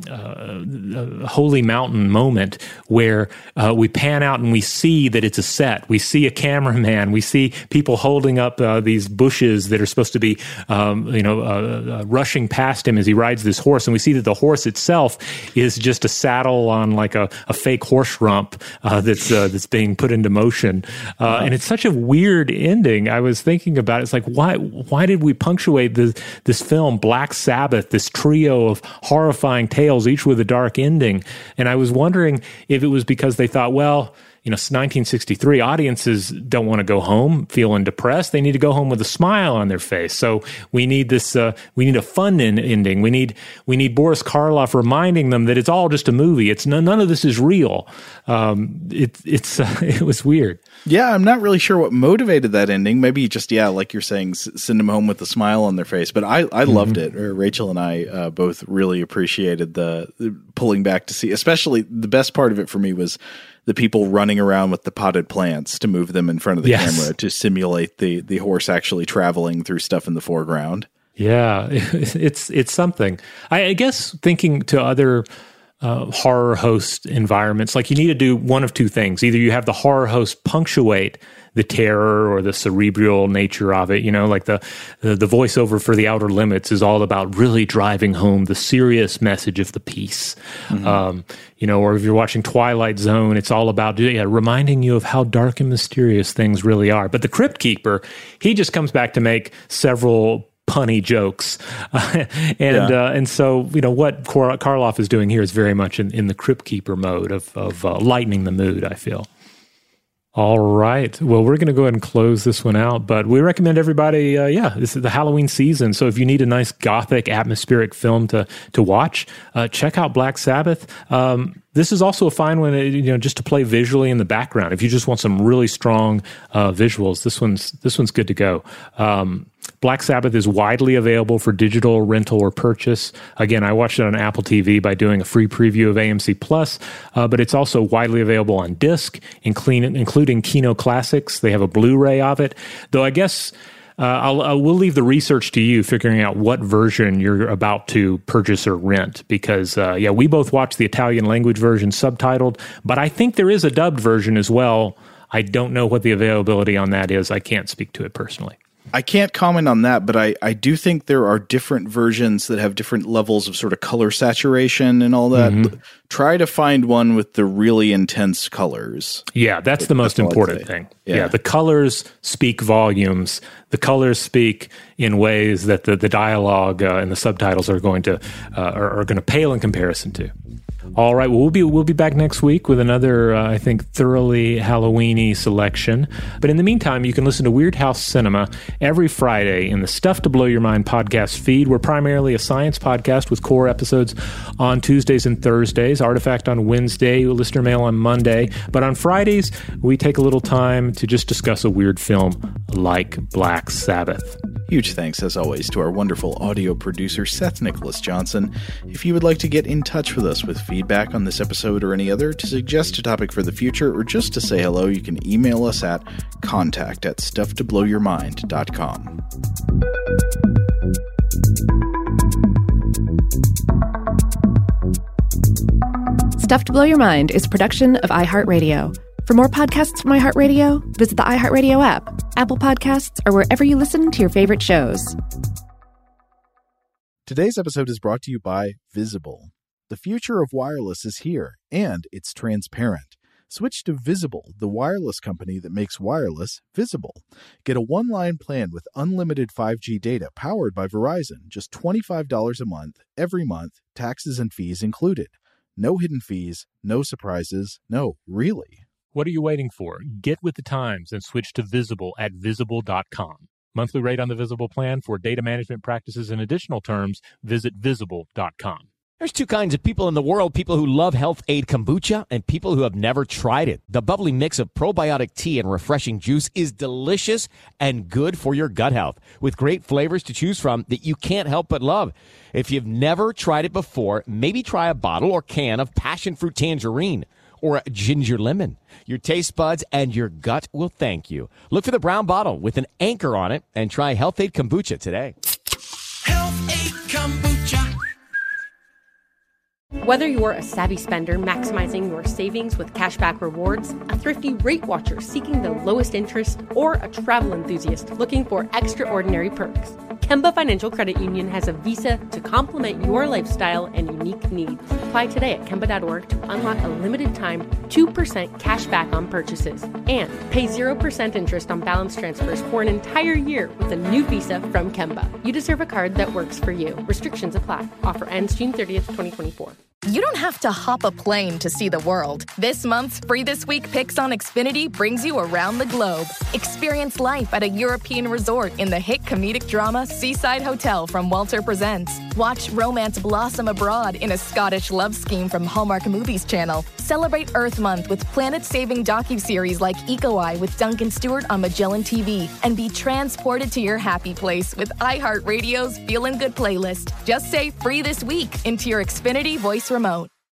uh, holy mountain moment where uh, we pan out and we see that it's a set. We see a cameraman. We see people holding up uh, these bushes that are supposed to be, um, you know, uh, uh, rushing past him as he rides this horse. And we see that the horse itself is just a saddle on like a, a fake horse rump uh, that's uh, that's being put into motion. Uh, wow. And it's such a weird ending. I was thinking about it. It's like, why why did we punctuate this, this film, Black Sabbath, this trio of horrifying tales, each with a dark ending? And I was wondering if it was because they thought, well, you know, nineteen sixty-three audiences don't want to go home feeling depressed. They need to go home with a smile on their face. So we need this, uh, we need a fun in- ending. We need, we need Boris Karloff reminding them that it's all just a movie. It's none, none of this is real. Um, it, it's, uh, it was weird. Yeah, I'm not really sure what motivated that ending. Maybe just, yeah, like you're saying, s- send them home with a smile on their face. But I, I mm-hmm. loved it. Rachel and I uh, both really appreciated the, the pulling back to see, especially the best part of it for me was the people running around with the potted plants to move them in front of the yes. camera to simulate the, the horse actually traveling through stuff in the foreground. Yeah, it's it's something. I, I guess thinking to other uh, horror host environments. Like you need to do one of two things. Either you have the horror host punctuate the terror or the cerebral nature of it, you know, like the, the the voiceover for The Outer Limits is all about really driving home the serious message of the piece. Mm-hmm. Um, you know, or if you're watching Twilight Zone, it's all about yeah, reminding you of how dark and mysterious things really are. But the Crypt Keeper, he just comes back to make several punny jokes. Uh, and yeah. uh, and so, you know, what Kor- Karloff is doing here is very much in, in the Crypt Keeper mode of, of uh, lightening the mood, I feel. All right. Well, we're going to go ahead and close this one out, but we recommend everybody, uh, yeah, this is the Halloween season. So if you need a nice gothic atmospheric film to to watch, uh, check out Black Sabbath. Um, this is also a fine one, you know, just to play visually in the background. If you just want some really strong uh, visuals, this one's this one's good to go. Um, Black Sabbath is widely available for digital rental or purchase. Again, I watched it on Apple T V by doing a free preview of A M C Plus, uh, but it's also widely available on disc, including, including Kino Classics. They have a Blu-ray of it, though I guess uh, I'll, I will leave the research to you, figuring out what version you're about to purchase or rent, because, uh, yeah, we both watched the Italian language version subtitled, but I think there is a dubbed version as well. I don't know what the availability on that is. I can't speak to it personally. I can't comment on that, but I, I do think there are different versions that have different levels of sort of color saturation and all that. Mm-hmm. Try to find one with the really intense colors. Yeah, that's the most important thing. Yeah. yeah, the colors speak volumes. The colors speak in ways that the, the dialogue uh, and the subtitles are going to uh, are, are going to pale in comparison to. All right, well, we'll be we'll be back next week with another, uh, I think, thoroughly Halloween-y selection. But in the meantime, you can listen to Weird House Cinema every Friday in the Stuff to Blow Your Mind podcast feed. We're primarily a science podcast with core episodes on Tuesdays and Thursdays, Artifact on Wednesday, Listener Mail on Monday. But on Fridays, we take a little time to just discuss a weird film like Black Sabbath. Huge thanks, as always, to our wonderful audio producer, Seth Nicholas Johnson. If you would like to get in touch with us with feedback on this episode or any other, to suggest a topic for the future, or just to say hello, you can email us at contact at stuff to blow your mind dot com. Stuff to Blow Your Mind is a production of iHeartRadio. For more podcasts from iHeartRadio, visit the iHeartRadio app, Apple Podcasts, or wherever you listen to your favorite shows. Today's episode is brought to you by Visible. The future of wireless is here, and it's transparent. Switch to Visible, the wireless company that makes wireless visible. Get a one-line plan with unlimited five G data powered by Verizon, just twenty-five dollars a month, every month, taxes and fees included. No hidden fees, no surprises, no, really. What are you waiting for? Get with the times and switch to Visible at visible dot com. Monthly rate on the Visible plan. For data management practices and additional terms, visit visible dot com. There's two kinds of people in the world, people who love Health Aid Kombucha and people who have never tried it. The bubbly mix of probiotic tea and refreshing juice is delicious and good for your gut health, with great flavors to choose from that you can't help but love. If you've never tried it before, maybe try a bottle or can of passion fruit tangerine or a ginger lemon. Your taste buds and your gut will thank you. Look for the brown bottle with an anchor on it and try Health Aid Kombucha today. Health Aid Kombucha. Whether you're a savvy spender maximizing your savings with cashback rewards, a thrifty rate watcher seeking the lowest interest, or a travel enthusiast looking for extraordinary perks, Kemba Financial Credit Union has a visa to complement your lifestyle and unique needs. Apply today at Kemba dot org to unlock a limited-time two percent cash back on purchases and pay zero percent interest on balance transfers for an entire year with a new visa from Kemba. You deserve a card that works for you. Restrictions apply. Offer ends June thirtieth, twenty twenty-four. You don't have to hop a plane to see the world. This month's Free This Week Picks on Xfinity brings you around the globe. Experience life at a European resort in the hit comedic drama Seaside Hotel from Walter Presents. Watch romance blossom abroad in a Scottish love scheme from Hallmark Movies Channel. Celebrate Earth Month with planet-saving docuseries like Eco Eye with Duncan Stewart on Magellan T V. And be transported to your happy place with iHeartRadio's Feelin' Good playlist. Just say Free This Week into your Xfinity voice remote.